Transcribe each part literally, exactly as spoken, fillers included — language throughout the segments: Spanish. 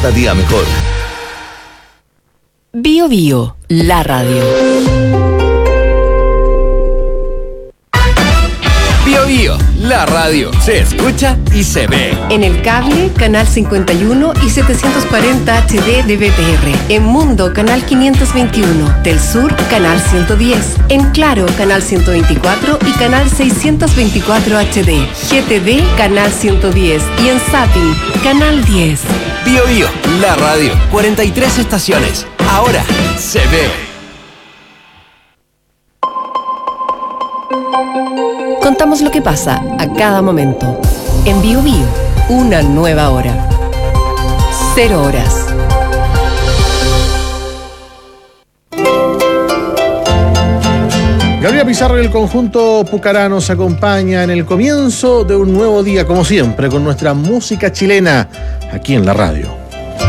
cada día mejor. Bio Bio, la radio. Bio Bio, la radio. Se escucha y se ve. En el cable, canal cincuenta y uno y setecientos cuarenta H D de B T R. En Mundo, canal quinientos veintiuno. Del Sur, canal ciento diez. En Claro, canal ciento veinticuatro y canal seiscientos veinticuatro H D. G T D, canal ciento diez. Y en Zapping, canal diez. Bio Bio, la radio. cuarenta y tres estaciones. Ahora se ve. Contamos lo que pasa a cada momento. En Bio Bio, una nueva hora. Cero horas. Gabriela Pizarro y el conjunto Pucará nos acompaña en el comienzo de un nuevo día, como siempre, con nuestra música chilena aquí en la radio.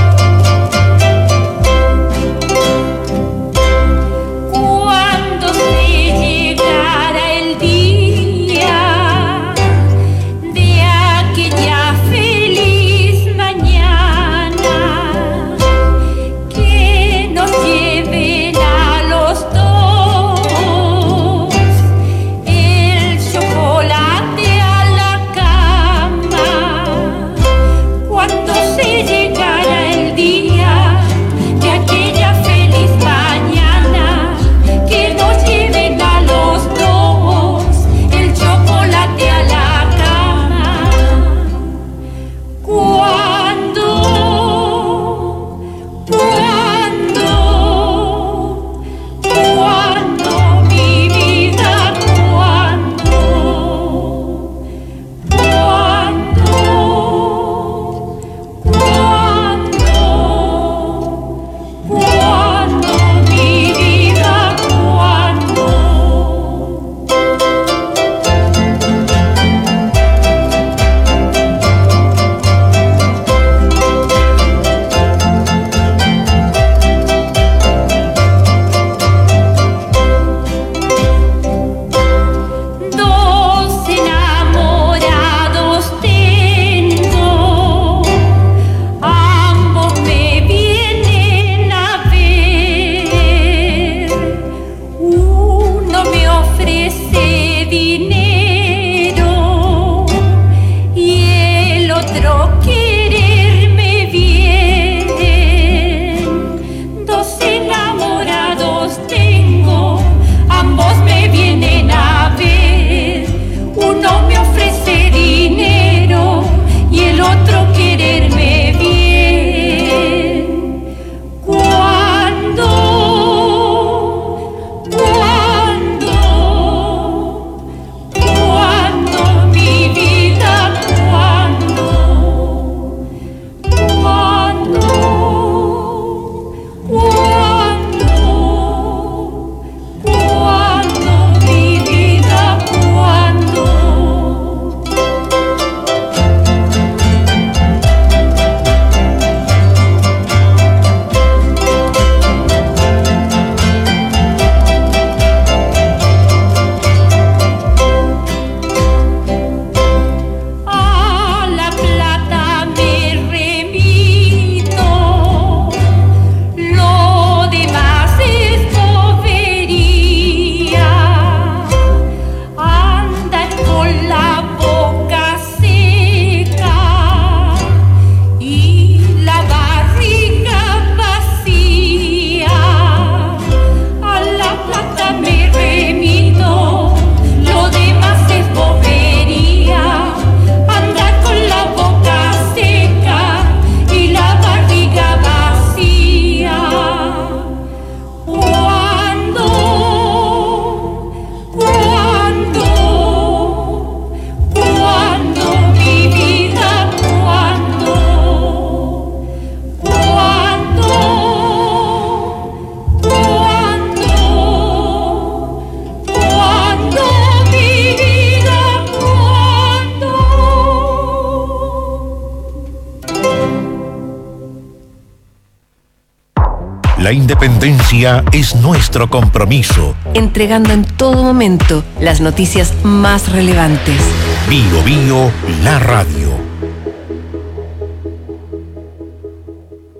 La independencia es nuestro compromiso. Entregando en todo momento las noticias más relevantes. Bio Bio, la radio.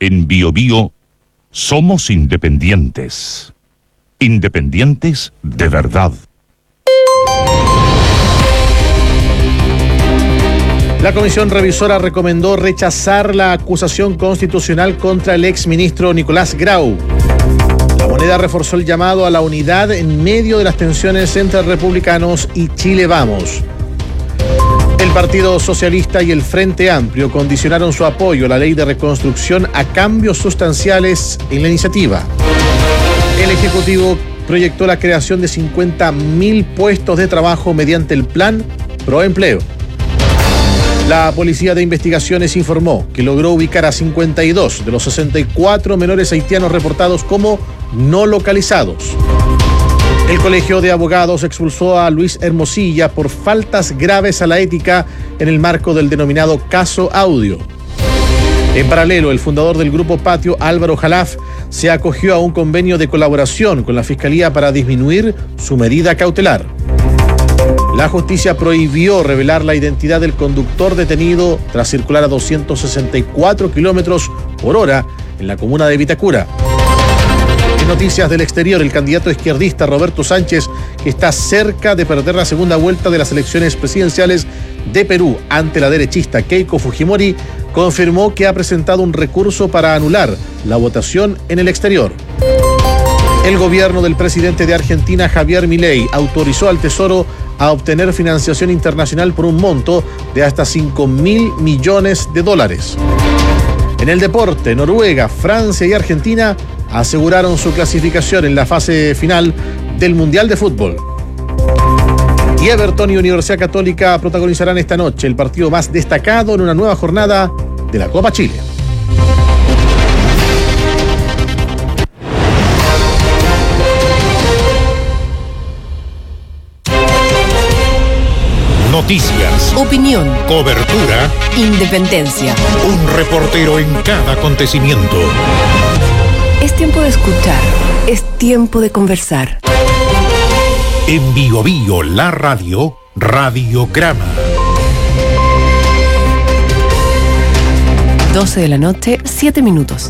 En Bio Bio somos independientes. Independientes de verdad. La comisión revisora recomendó rechazar la acusación constitucional contra el exministro Nicolás Grau. La Moneda reforzó el llamado a la unidad en medio de las tensiones entre republicanos y Chile Vamos. El Partido Socialista y el Frente Amplio condicionaron su apoyo a la ley de reconstrucción a cambios sustanciales en la iniciativa. El Ejecutivo proyectó la creación de cincuenta mil puestos de trabajo mediante el plan Proempleo. La Policía de Investigaciones informó que logró ubicar a cincuenta y dos de los sesenta y cuatro menores haitianos reportados como no localizados. El Colegio de Abogados expulsó a Luis Hermosilla por faltas graves a la ética en el marco del denominado caso Audio. En paralelo, el fundador del Grupo Patio, Álvaro Jalaf, se acogió a un convenio de colaboración con la Fiscalía para disminuir su medida cautelar. La justicia prohibió revelar la identidad del conductor detenido tras circular a doscientos sesenta y cuatro kilómetros por hora en la comuna de Vitacura. En noticias del exterior, el candidato izquierdista Roberto Sánchez, que está cerca de perder la segunda vuelta de las elecciones presidenciales de Perú ante la derechista Keiko Fujimori, confirmó que ha presentado un recurso para anular la votación en el exterior. El gobierno del presidente de Argentina, Javier Milei, autorizó al Tesoro a obtener financiación internacional por un monto de hasta cinco mil millones de dólares. En el deporte, Noruega, Francia y Argentina aseguraron su clasificación en la fase final del Mundial de Fútbol. Y Everton y Universidad Católica protagonizarán esta noche el partido más destacado en una nueva jornada de la Copa Chile. Noticias, Opinión, cobertura, independencia. un reportero en cada acontecimiento. Es tiempo de escuchar, es tiempo de conversar. En Bio Bio, la radio, Radiograma. doce de la noche, siete minutos.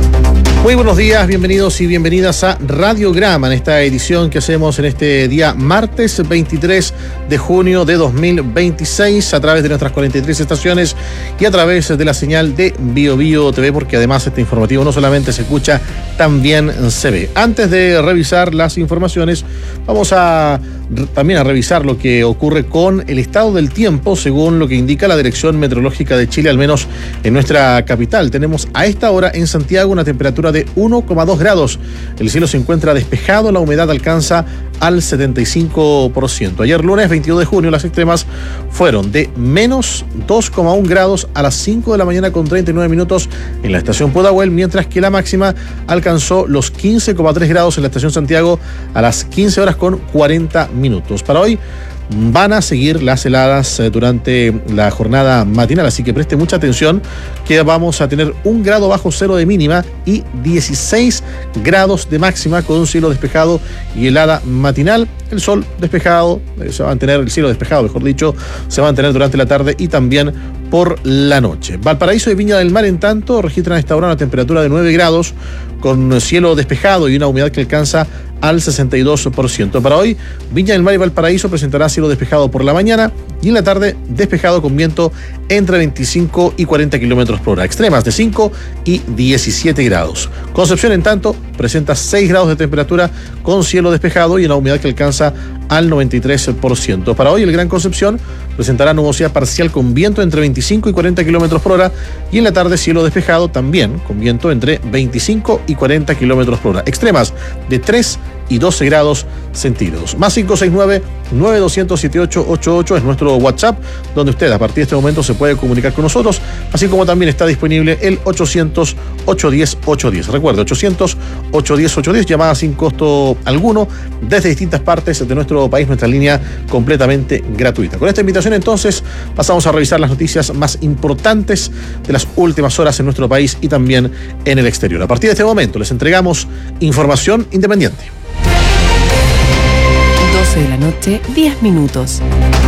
Muy buenos días, bienvenidos y bienvenidas a Radiograma, en esta edición que hacemos en este día martes veintitrés de junio de dos mil veintiséis a través de nuestras cuarenta y tres estaciones y a través de la señal de Bio Bio T V, porque además este informativo no solamente se escucha, también se ve. Antes de revisar las informaciones, vamos a también a revisar lo que ocurre con el estado del tiempo, según lo que indica la Dirección Meteorológica de Chile, al menos en nuestra capital. Tenemos a esta hora en Santiago una temperatura de uno coma dos grados. El cielo se encuentra despejado, la humedad alcanza al setenta y cinco por ciento. Ayer lunes veintidós de junio las extremas fueron de menos dos coma uno grados a las cinco de la mañana con treinta y nueve minutos en la estación Pudahuel, mientras que la máxima alcanzó los quince coma tres grados en la estación Santiago a las quince horas con cuarenta minutos. Para hoy van a seguir las heladas durante la jornada matinal, así que preste mucha atención que vamos a tener un grado bajo cero de mínima y dieciséis grados de máxima con un cielo despejado y helada matinal. El sol despejado, se va a mantener el cielo despejado, mejor dicho, se va a mantener durante la tarde y también por la noche. Valparaíso y Viña del Mar, en tanto, registran a esta hora una temperatura de nueve grados con cielo despejado y una humedad que alcanza al sesenta y dos por ciento. Para hoy, Viña del Mar y Valparaíso presentará cielo despejado por la mañana y en la tarde despejado con viento entre veinticinco y cuarenta kilómetros por hora. Extremas de cinco y diecisiete grados. Concepción, en tanto, presenta seis grados de temperatura con cielo despejado y una humedad que alcanza al noventa y tres por ciento. Para hoy, el Gran Concepción presentará nubosidad parcial con viento entre veinticinco y cuarenta kilómetros por hora y en la tarde cielo despejado también con viento entre veinticinco y cuarenta kilómetros por hora. Extremas de tres y doce grados centígrados. Más cinco seis nueve, nueve dos cero siete ocho ocho ocho es nuestro WhatsApp, donde usted a partir de este momento se puede comunicar con nosotros, así como también está disponible el ochocientos, ochocientos diez, ochocientos diez. Recuerde, ochocientos, ochocientos diez, ochocientos diez, llamada sin costo alguno desde distintas partes de nuestro país, nuestra línea completamente gratuita. Con esta invitación, entonces, pasamos a revisar las noticias más importantes de las últimas horas en nuestro país y también en el exterior. A partir de este momento les entregamos información independiente. doce de la noche, diez minutos.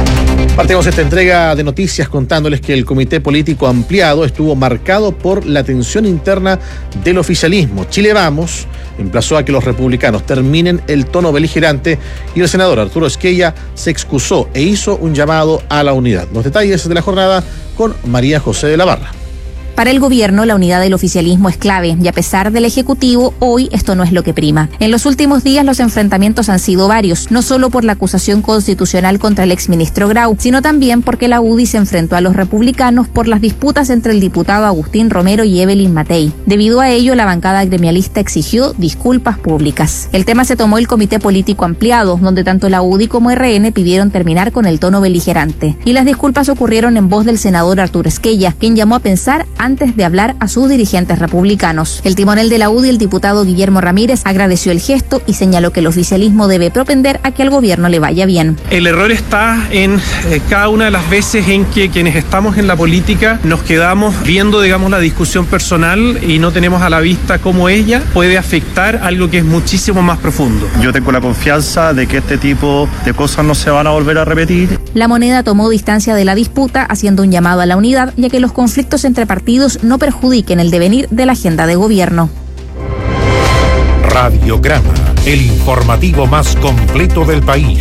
Partimos esta entrega de noticias contándoles que el Comité Político Ampliado estuvo marcado por la tensión interna del oficialismo. Chile Vamos emplazó a que los republicanos terminen el tono beligerante y el senador Arturo Esquella se excusó e hizo un llamado a la unidad. Los detalles de la jornada con María José de la Barra. Para el gobierno, la unidad del oficialismo es clave y a pesar del Ejecutivo, hoy esto no es lo que prima. En los últimos días los enfrentamientos han sido varios, no solo por la acusación constitucional contra el exministro Grau, sino también porque la U D I se enfrentó a los republicanos por las disputas entre el diputado Agustín Romero y Evelyn Matei. Debido a ello, la bancada gremialista exigió disculpas públicas. El tema se tomó el Comité Político Ampliado, donde tanto la U D I como R N pidieron terminar con el tono beligerante. Y las disculpas ocurrieron en voz del senador Arturo Esquella, quien llamó a pensar antes de hablar a sus dirigentes republicanos. El timonel de la U D I, el diputado Guillermo Ramírez, agradeció el gesto y señaló que el oficialismo debe propender a que al gobierno le vaya bien. El error está en eh, cada una de las veces en que quienes estamos en la política nos quedamos viendo, digamos, la discusión personal y no tenemos a la vista cómo ella puede afectar algo que es muchísimo más profundo. Yo tengo la confianza de que este tipo de cosas no se van a volver a repetir. La Moneda tomó distancia de la disputa, haciendo un llamado a la unidad y a que los conflictos entre partidos no perjudiquen el devenir de la agenda de gobierno. Radiograma, el informativo más completo del país.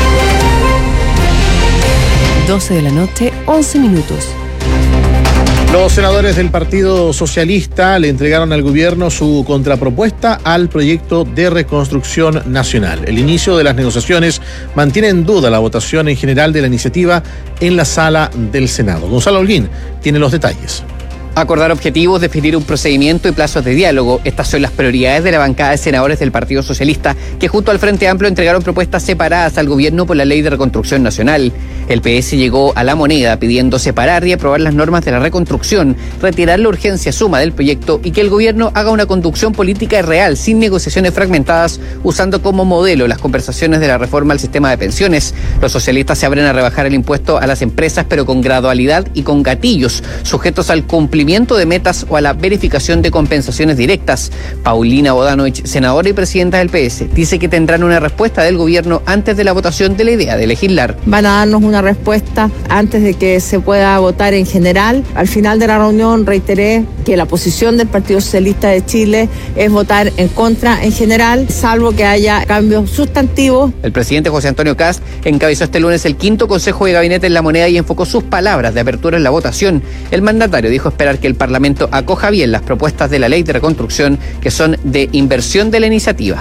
doce de la noche, once minutos. Los senadores del Partido Socialista le entregaron al gobierno su contrapropuesta al proyecto de reconstrucción nacional. El inicio de las negociaciones mantiene en duda la votación en general de la iniciativa en la sala del Senado. Gonzalo Holguín tiene los detalles. Acordar objetivos, definir un procedimiento y plazos de diálogo. Estas son las prioridades de la bancada de senadores del Partido Socialista, que junto al Frente Amplio entregaron propuestas separadas al gobierno por la Ley de Reconstrucción Nacional. El P S llegó a la Moneda pidiendo separar y aprobar las normas de la reconstrucción, retirar la urgencia suma del proyecto y que el gobierno haga una conducción política real, sin negociaciones fragmentadas, usando como modelo las conversaciones de la reforma al sistema de pensiones. Los socialistas se abren a rebajar el impuesto a las empresas, pero con gradualidad y con gatillos, sujetos al cumplimiento de metas o a la verificación de compensaciones directas. Paulina Bodanovich, senadora y presidenta del P S, dice que tendrán una respuesta del gobierno antes de la votación de la idea de legislar. Van a darnos una respuesta antes de que se pueda votar en general. Al final de la reunión reiteré que la posición del Partido Socialista de Chile es votar en contra en general, salvo que haya cambios sustantivos. El presidente José Antonio Kast encabezó este lunes el quinto Consejo de Gabinete en la Moneda y enfocó sus palabras de apertura en la votación. El mandatario dijo esperar que el Parlamento acoja bien las propuestas de la Ley de Reconstrucción, que son de inversión de la iniciativa.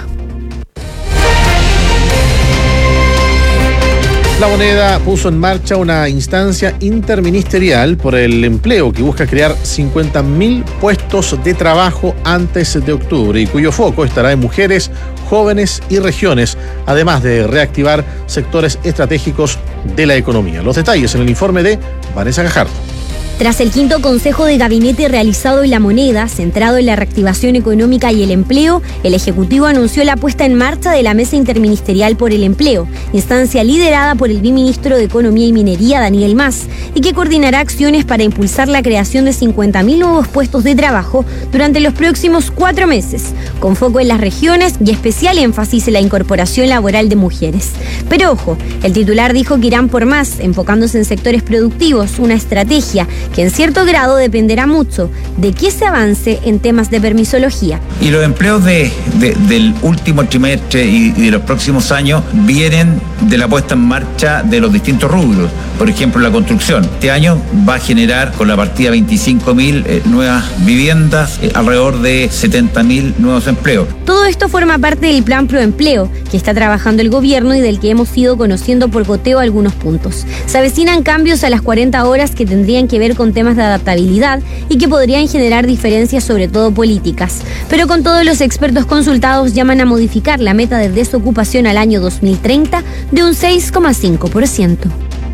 La Moneda puso en marcha una instancia interministerial por el empleo que busca crear cincuenta mil puestos de trabajo antes de octubre y cuyo foco estará en mujeres, jóvenes y regiones, además de reactivar sectores estratégicos de la economía. Los detalles en el informe de Vanessa Gajardo. Tras el quinto Consejo de Gabinete realizado en La Moneda, centrado en la reactivación económica y el empleo, el Ejecutivo anunció la puesta en marcha de la Mesa Interministerial por el Empleo, instancia liderada por el viceministro de Economía y Minería, Daniel Mas, y que coordinará acciones para impulsar la creación de cincuenta mil nuevos puestos de trabajo durante los próximos cuatro meses, con foco en las regiones y especial énfasis en la incorporación laboral de mujeres. Pero ojo, el titular dijo que irán por más, enfocándose en sectores productivos, una estrategia que en cierto grado dependerá mucho de que se avance en temas de permisología. Y los empleos de, de, del último trimestre y, y de los próximos años vienen de la puesta en marcha de los distintos rubros. Por ejemplo, la construcción. Este año va a generar con la partida veinticinco mil eh, nuevas viviendas, eh, alrededor de setenta mil nuevos empleos. Todo esto forma parte del Plan Proempleo, que está trabajando el gobierno y del que hemos ido conociendo por goteo algunos puntos. Se avecinan cambios a las cuarenta horas que tendrían que ver con temas de adaptabilidad y que podrían generar diferencias, sobre todo políticas. Pero con todos los expertos consultados llaman a modificar la meta de desocupación al año dos mil treinta de un seis coma cinco por ciento.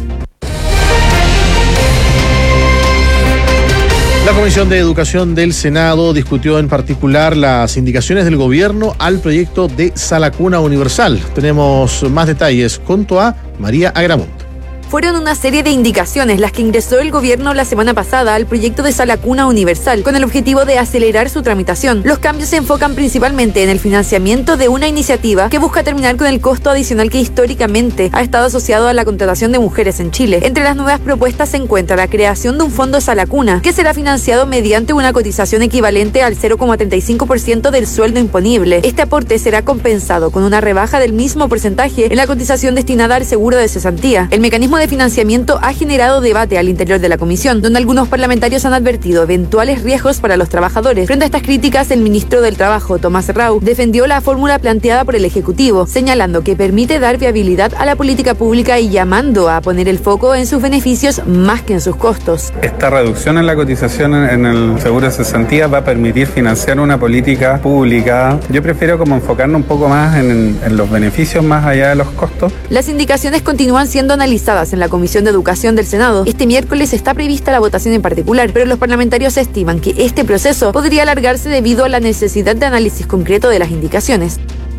La Comisión de Educación del Senado discutió en particular las indicaciones del gobierno al proyecto de Sala Cuna Universal. Tenemos más detalles junto a María Agramonte. fueron una serie de indicaciones las que ingresó el gobierno la semana pasada al proyecto de Sala Cuna Universal, con el objetivo de acelerar su tramitación. Los cambios se enfocan principalmente en el financiamiento de una iniciativa que busca terminar con el costo adicional que históricamente ha estado asociado a la contratación de mujeres en Chile. Entre las nuevas propuestas se encuentra la creación de un fondo Sala Cuna, que será financiado mediante una cotización equivalente al cero coma treinta y cinco por ciento del sueldo imponible. Este aporte será compensado con una rebaja del mismo porcentaje en la cotización destinada al seguro de cesantía. El mecanismo de financiamiento ha generado debate al interior de la comisión, donde algunos parlamentarios han advertido eventuales riesgos para los trabajadores. Frente a estas críticas, el ministro del Trabajo, Tomás Rau, defendió la fórmula planteada por el Ejecutivo, señalando que permite dar viabilidad a la política pública y llamando a poner el foco en sus beneficios más que en sus costos. Esta reducción en la cotización en el seguro de cesantía va a permitir financiar una política pública. Yo prefiero como enfocarnos un poco más en, en los beneficios más allá de los costos. Las indicaciones continúan siendo analizadas en la Comisión de Educación del Senado. Este miércoles está prevista la votación en particular, pero los parlamentarios estiman que este proceso podría alargarse debido a la necesidad de análisis concreto de las indicaciones.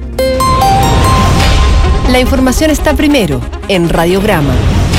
La información está primero en Radiograma.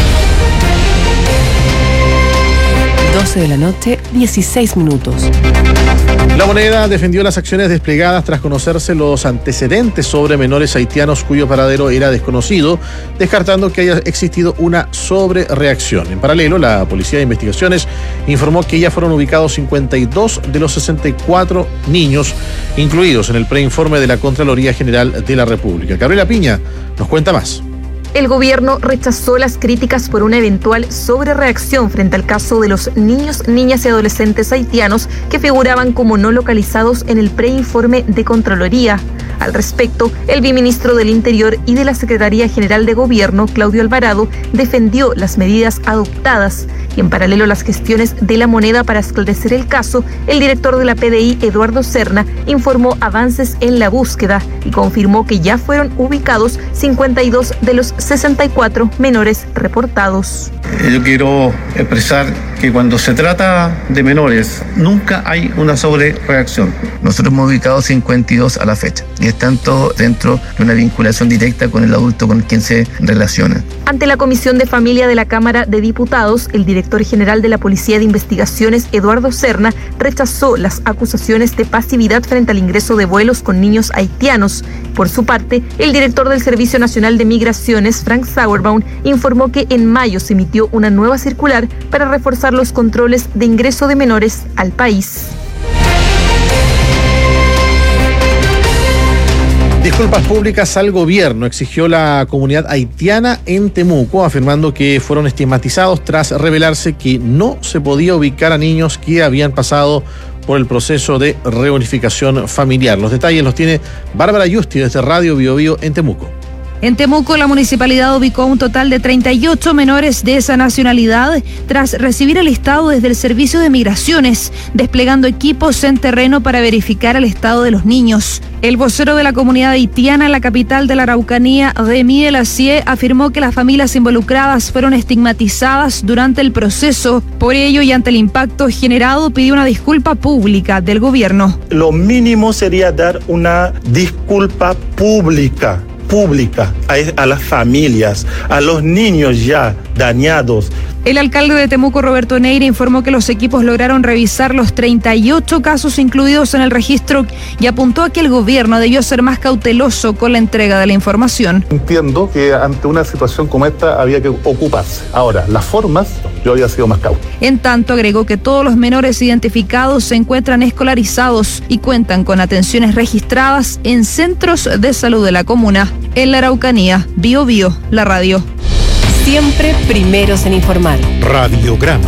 doce de la noche, dieciséis minutos. La Moneda defendió las acciones desplegadas tras conocerse los antecedentes sobre menores haitianos cuyo paradero era desconocido, descartando que haya existido una sobrereacción. En paralelo, la Policía de Investigaciones informó que ya fueron ubicados cincuenta y dos de los sesenta y cuatro niños incluidos en el preinforme de la Contraloría General de la República. Gabriela Piña nos cuenta más. El gobierno rechazó las críticas por una eventual sobrereacción frente al caso de los niños, niñas y adolescentes haitianos que figuraban como no localizados en el preinforme de Contraloría. Al respecto, el viceministro del Interior y de la Secretaría General de Gobierno, Claudio Alvarado, defendió las medidas adoptadas y en paralelo a las gestiones de la Moneda para esclarecer el caso, el director de la P D I, Eduardo Serna, informó avances en la búsqueda y confirmó que ya fueron ubicados cincuenta y dos de los sesenta y cuatro menores reportados. Yo quiero expresar que cuando se trata de menores, nunca hay una sobrereacción. Nosotros hemos ubicado cincuenta y dos a la fecha y están todos dentro de una vinculación directa con el adulto con quien se relacionan. Ante la Comisión de Familia de la Cámara de Diputados, el director general de la Policía de Investigaciones, Eduardo Serna, rechazó las acusaciones de pasividad frente al ingreso de vuelos con niños haitianos. Por su parte, el director del Servicio Nacional de Migraciones, Frank Sauerbaum, informó que en mayo se emitió una nueva circular para reforzar los controles de ingreso de menores al país. Disculpas públicas al gobierno, exigió la comunidad haitiana en Temuco, afirmando que fueron estigmatizados tras revelarse que no se podía ubicar a niños que habían pasado por el proceso de reunificación familiar. Los detalles los tiene Bárbara Yusti desde Radio Bio Bio en Temuco. En Temuco, la municipalidad ubicó un total de treinta y ocho menores de esa nacionalidad tras recibir el listado desde el Servicio de Migraciones, desplegando equipos en terreno para verificar el estado de los niños. El vocero de la comunidad haitiana en la capital de la Araucanía, Remy Elacie, afirmó que las familias involucradas fueron estigmatizadas durante el proceso. Por ello, y ante el impacto generado, pidió una disculpa pública del gobierno. Lo mínimo sería dar una disculpa pública. pública a, a las familias, a los niños ya dañados. El alcalde de Temuco, Roberto Neira, informó que los equipos lograron revisar los treinta y ocho casos incluidos en el registro y apuntó a que el gobierno debió ser más cauteloso con la entrega de la información. Entiendo que ante una situación como esta había que ocuparse. Ahora, las formas, yo había sido más cauto. En tanto, agregó que todos los menores identificados se encuentran escolarizados y cuentan con atenciones registradas en centros de salud de la comuna. En la Araucanía, Bio Bio, la radio. Siempre primeros en informar. Radiograma.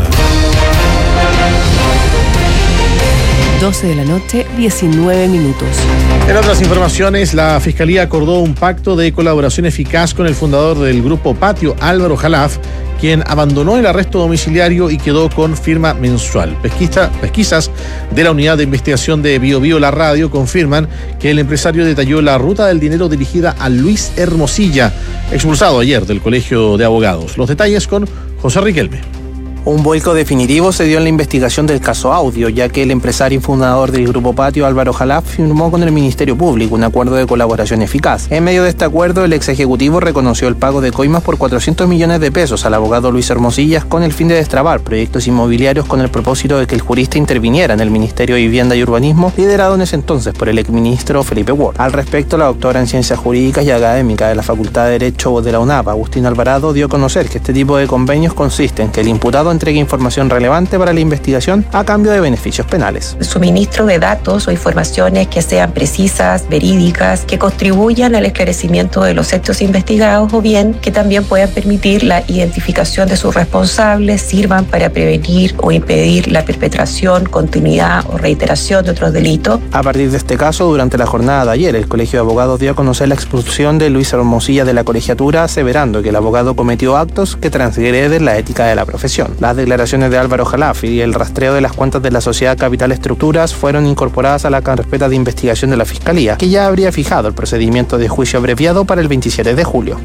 doce de la noche, diecinueve minutos. En otras informaciones, la Fiscalía acordó un pacto de colaboración eficaz con el fundador del Grupo Patio, Álvaro Jalaf, quien abandonó el arresto domiciliario y quedó con firma mensual. Pesquisa, pesquisas de la Unidad de Investigación de Bio Bio La Radio confirman que el empresario detalló la ruta del dinero dirigida a Luis Hermosilla, expulsado ayer del Colegio de Abogados. Los detalles con José Riquelme. Un vuelco definitivo se dio en la investigación del caso Audio, ya que el empresario y fundador del Grupo Patio, Álvaro Jalaf, firmó con el Ministerio Público un acuerdo de colaboración eficaz. En medio de este acuerdo, el ex ejecutivo reconoció el pago de coimas por cuatrocientos millones de pesos al abogado Luis Hermosillas con el fin de destrabar proyectos inmobiliarios con el propósito de que el jurista interviniera en el Ministerio de Vivienda y Urbanismo, liderado en ese entonces por el exministro Felipe Ward. Al respecto, la doctora en Ciencias Jurídicas y Académicas de la Facultad de Derecho de la UNAP, Agustín Alvarado, dio a conocer que este tipo de convenios consiste en que el imputado entregue información relevante para la investigación a cambio de beneficios penales. El suministro de datos o informaciones que sean precisas, verídicas, que contribuyan al esclarecimiento de los hechos investigados o bien que también puedan permitir la identificación de sus responsables, sirvan para prevenir o impedir la perpetración, continuidad o reiteración de otros delitos. A partir de este caso, durante la jornada de ayer, el Colegio de Abogados dio a conocer la expulsión de Luis Hermosilla de la colegiatura, aseverando que el abogado cometió actos que transgreden la ética de la profesión. Las declaraciones de Álvaro Jalaf y el rastreo de las cuentas de la sociedad Capital Estructuras fueron incorporadas a la carpeta de investigación de la Fiscalía, que ya habría fijado el procedimiento de juicio abreviado para el veintisiete de julio.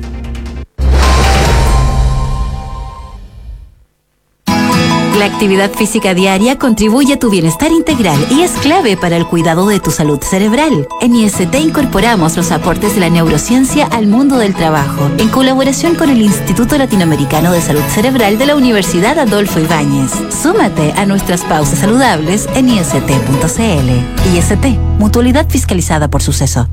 La actividad física diaria contribuye a tu bienestar integral y es clave para el cuidado de tu salud cerebral. En I S T incorporamos los aportes de la neurociencia al mundo del trabajo, en colaboración con el Instituto Latinoamericano de Salud Cerebral de la Universidad Adolfo Ibáñez. Súmate a nuestras pausas saludables en I S T punto C L. I S T, mutualidad fiscalizada por Suceso.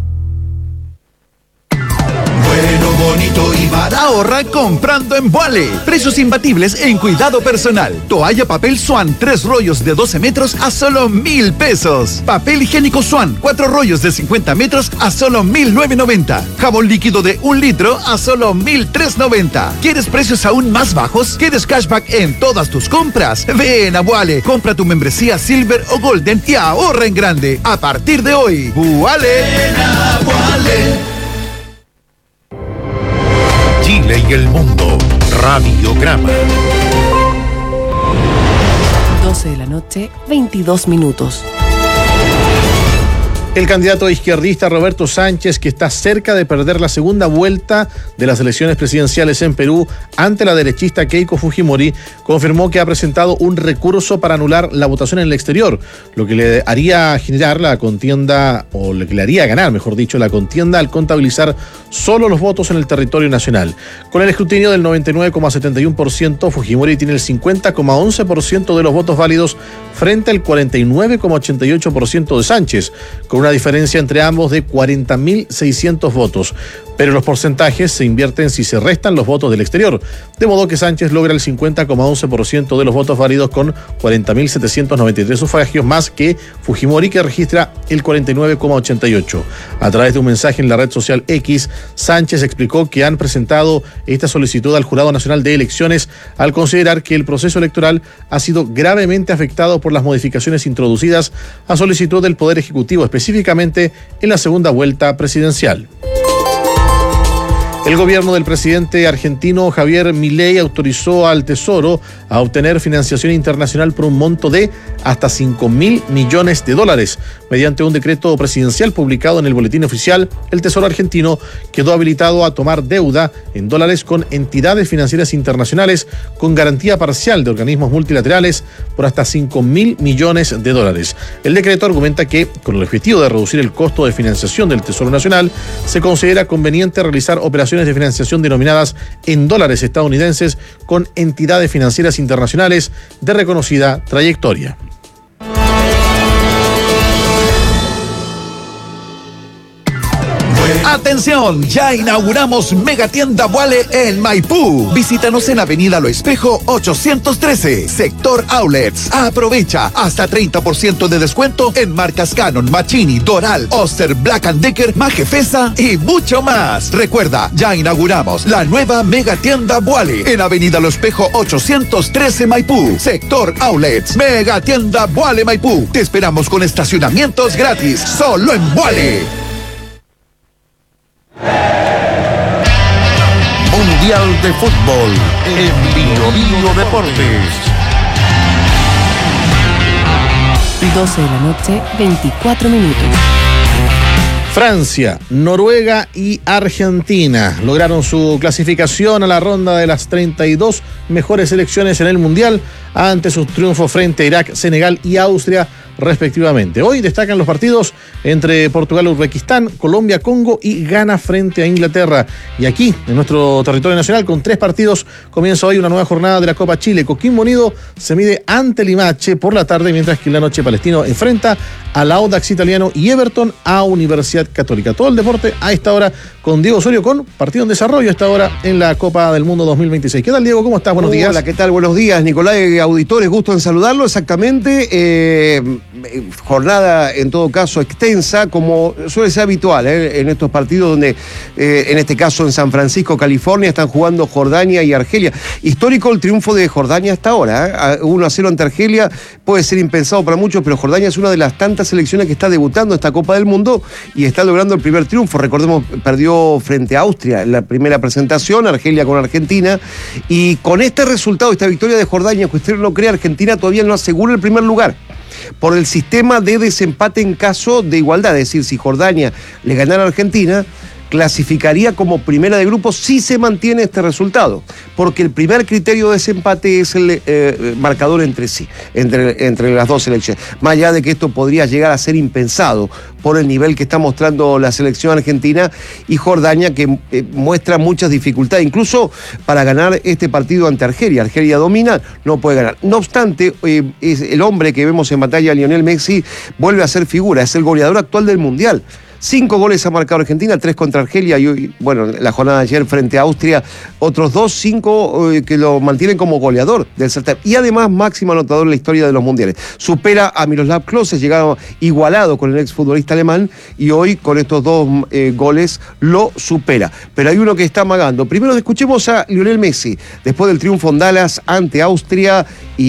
Bueno, bonito y barato. Ahorra comprando en Vuale. Precios imbatibles en cuidado personal. Toalla papel Swan, tres rollos de doce metros a solo mil pesos. Papel higiénico Swan, cuatro rollos de cincuenta metros a solo mil novecientos noventa. Jabón líquido de un litro a solo mil trescientos noventa. ¿Quieres precios aún más bajos? ¿Quieres cashback en todas tus compras? Ven a Vuale, compra tu membresía Silver o Golden y ahorra en grande. A partir de hoy, Vuale. Ven a Vuale. Chile y el mundo. Radiograma. doce de la noche, veintidós minutos. El candidato izquierdista Roberto Sánchez, que está cerca de perder la segunda vuelta de las elecciones presidenciales en Perú ante la derechista Keiko Fujimori, confirmó que ha presentado un recurso para anular la votación en el exterior, lo que le haría generar la contienda, o lo que le haría ganar, mejor dicho, la contienda al contabilizar solo los votos en el territorio nacional. Con el escrutinio del noventa y nueve coma setenta y uno por ciento, Fujimori tiene el cincuenta coma once por ciento de los votos válidos frente al cuarenta y nueve coma ochenta y ocho por ciento de Sánchez, con una diferencia entre ambos de cuarenta mil seiscientos votos. Pero los porcentajes se invierten si se restan los votos del exterior, de modo que Sánchez logra el cincuenta coma once por ciento de los votos válidos con cuarenta mil setecientos noventa y tres sufragios más que Fujimori, que registra el cuarenta y nueve coma ochenta y ocho. A través de un mensaje en la red social X, Sánchez explicó que han presentado esta solicitud al Jurado Nacional de Elecciones al considerar que el proceso electoral ha sido gravemente afectado por las modificaciones introducidas a solicitud del Poder Ejecutivo, específicamente en la segunda vuelta presidencial. El gobierno del presidente argentino Javier Milei autorizó al Tesoro a obtener financiación internacional por un monto de hasta cinco mil millones de dólares. Mediante un decreto presidencial publicado en el Boletín Oficial, el Tesoro argentino quedó habilitado a tomar deuda en dólares con entidades financieras internacionales con garantía parcial de organismos multilaterales por hasta cinco mil millones de dólares. El decreto argumenta que, con el objetivo de reducir el costo de financiación del Tesoro Nacional, se considera conveniente realizar operaciones de financiación denominadas en dólares estadounidenses con entidades financieras internacionales de reconocida trayectoria. Atención, ya inauguramos Megatienda Vuale en Maipú. Visítanos en Avenida Lo Espejo ochocientos trece, Sector Outlets. Aprovecha hasta treinta por ciento de descuento en marcas Canon, Machini, Doral, Oster, Black and Decker, Majefesa y mucho más. Recuerda, ya inauguramos la nueva Megatienda Vuale en Avenida Lo Espejo ochocientos trece, Maipú, Sector Outlets. Megatienda Vuale Maipú. Te esperamos con estacionamientos gratis, solo en Vuale. Mundial de Fútbol en Bio Bio Deportes. doce de la noche, veinticuatro minutos. Francia, Noruega y Argentina lograron su clasificación a la ronda de las treinta y dos mejores selecciones en el Mundial ante sus triunfos frente a Irak, Senegal y Austria, respectivamente. Hoy destacan los partidos entre Portugal, Uzbekistán, Colombia, Congo y Ghana frente a Inglaterra. Y aquí, en nuestro territorio nacional, con tres partidos, comienza hoy una nueva jornada de la Copa Chile. Coquimbo Unido se mide ante Limache por la tarde, mientras que en la noche Palestino enfrenta al Audax Italiano y Everton a Universidad Católica. Todo el deporte a esta hora con Diego Osorio, con partido en desarrollo a esta hora en la Copa del Mundo dos mil veintiséis. ¿Qué tal, Diego? ¿Cómo estás? Buenos días. Hola, ¿qué tal? Buenos días, Nicolás, auditores, gusto en saludarlo. Exactamente, eh, jornada en todo caso extensa, como suele ser habitual eh, en estos partidos donde, eh, en este caso en San Francisco, California, están jugando Jordania y Argelia. Histórico el triunfo de Jordania hasta ahora, eh, uno a cero ante Argelia, puede ser impensado para muchos, pero Jordania es una de las tantas selecciones que está debutando esta Copa del Mundo y está logrando el primer triunfo. Recordemos, perdió frente a Austria en la primera presentación, Argelia con Argentina, y con este resultado, esta victoria de Jordania, que usted no cree, Argentina todavía no asegura el primer lugar por el sistema de desempate en caso de igualdad. Es decir, si Jordania le ganara a Argentina, clasificaría como primera de grupo si se mantiene este resultado, porque el primer criterio de desempate es el eh, marcador entre sí, entre, entre las dos selecciones. Más allá de que esto podría llegar a ser impensado por el nivel que está mostrando la selección argentina y Jordania, que eh, muestra muchas dificultades, incluso para ganar este partido ante Argelia. Argelia domina, no puede ganar. No obstante, eh, es el hombre que vemos en batalla, Lionel Messi, vuelve a ser figura, es el goleador actual del Mundial. Cinco goles ha marcado Argentina, tres contra Argelia y hoy, bueno, la jornada de ayer frente a Austria, otros dos, cinco eh, que lo mantienen como goleador del certamen. Y además, máximo anotador en la historia de los mundiales. Supera a Miroslav Klose, llegado igualado con el exfutbolista alemán y hoy con estos dos eh, goles lo supera. Pero hay uno que está amagando. Primero escuchemos a Lionel Messi, después del triunfo en Dallas ante Austria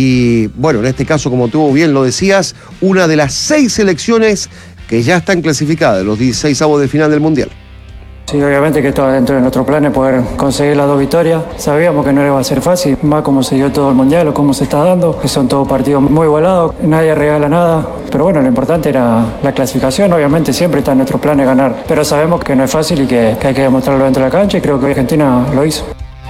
y, bueno, en este caso, como tú bien lo decías, una de las seis selecciones que ya están clasificadas, los dieciseisavos de final del Mundial. Sí, obviamente que estaba dentro de nuestros planes poder conseguir las dos victorias. Sabíamos que no iba a ser fácil, más como se dio todo el Mundial o cómo se está dando, que son todos partidos muy igualados, nadie regala nada. Pero bueno, lo importante era la clasificación, obviamente siempre está en nuestros planes ganar. Pero sabemos que no es fácil y que, que hay que demostrarlo dentro de la cancha y creo que Argentina lo hizo.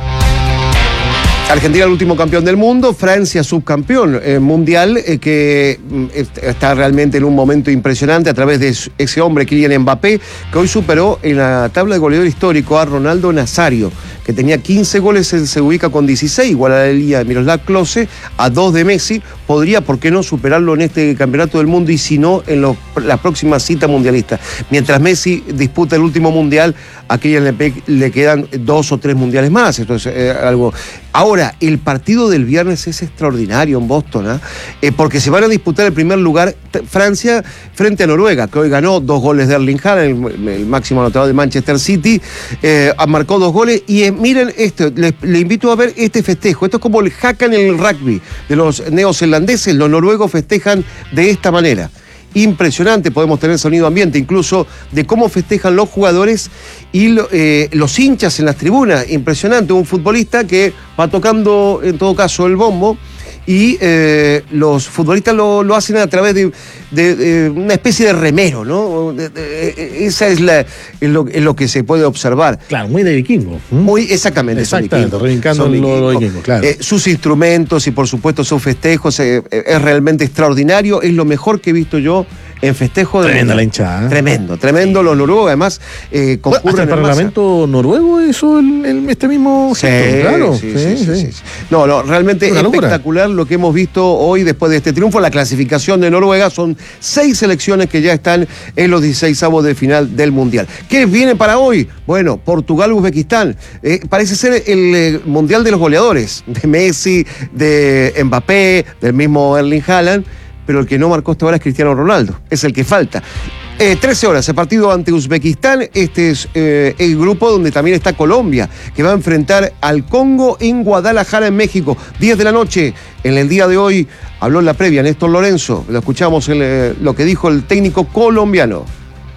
Argentina el último campeón del mundo, Francia subcampeón eh, mundial, eh, que eh, está realmente en un momento impresionante a través de ese hombre, Kylian Mbappé, que hoy superó en la tabla de goleador histórico a Ronaldo Nazario, que tenía quince goles, él se ubica con dieciséis, igual a la línea de Miroslav Klose, a dos de Messi, podría, ¿por qué no, superarlo en este campeonato del mundo y si no, en lo, la próxima cita mundialista? Mientras Messi disputa el último mundial, a Kylian Mbappé le quedan dos o tres mundiales más, esto es eh, algo... Ahora, el partido del viernes es extraordinario en Boston, ¿eh? Eh, porque se van a disputar el primer lugar Francia frente a Noruega, que hoy ganó dos goles de Erling Haaland, el, el máximo anotador de Manchester City, eh, marcó dos goles y eh, miren esto, le, le invito a ver este festejo, esto es como el haka en el rugby de los neozelandeses, los noruegos festejan de esta manera. Impresionante, podemos tener sonido ambiente incluso de cómo festejan los jugadores y lo, eh, los hinchas en las tribunas. Impresionante, un futbolista que va tocando en todo caso el bombo y eh, los futbolistas lo, lo hacen a través de, de, de una especie de remero, ¿no? De, de, esa es, la, es, lo, es lo que se puede observar. Claro, muy de vikingo. Muy, exactamente. Exactamente, reivindicando los vikingos, claro. Eh, sus instrumentos y por supuesto sus festejos, eh, es realmente extraordinario, es lo mejor que he visto yo en festejo de... Tremenda la hinchada. Tremendo, tremendo. Los noruegos además eh, concurren bueno, el Parlamento masa. Noruego hizo el, el, este mismo sí, gesto, claro. Sí, sí, sí, sí, sí. No, no, realmente es espectacular lo que hemos visto hoy después de este triunfo. La clasificación de Noruega son seis selecciones que ya están en los dieciseisavos de final del Mundial. ¿Qué viene para hoy? Bueno, Portugal-Uzbekistán. Eh, parece ser el eh, Mundial de los goleadores, de Messi, de Mbappé, del mismo Erling Haaland, pero el que no marcó hasta ahora es Cristiano Ronaldo, es el que falta. Eh, trece horas, el partido ante Uzbekistán, este es eh, el grupo donde también está Colombia, que va a enfrentar al Congo en Guadalajara, en México. diez de la noche, en el día de hoy, habló en la previa Néstor Lorenzo, lo escuchamos en eh, lo que dijo el técnico colombiano.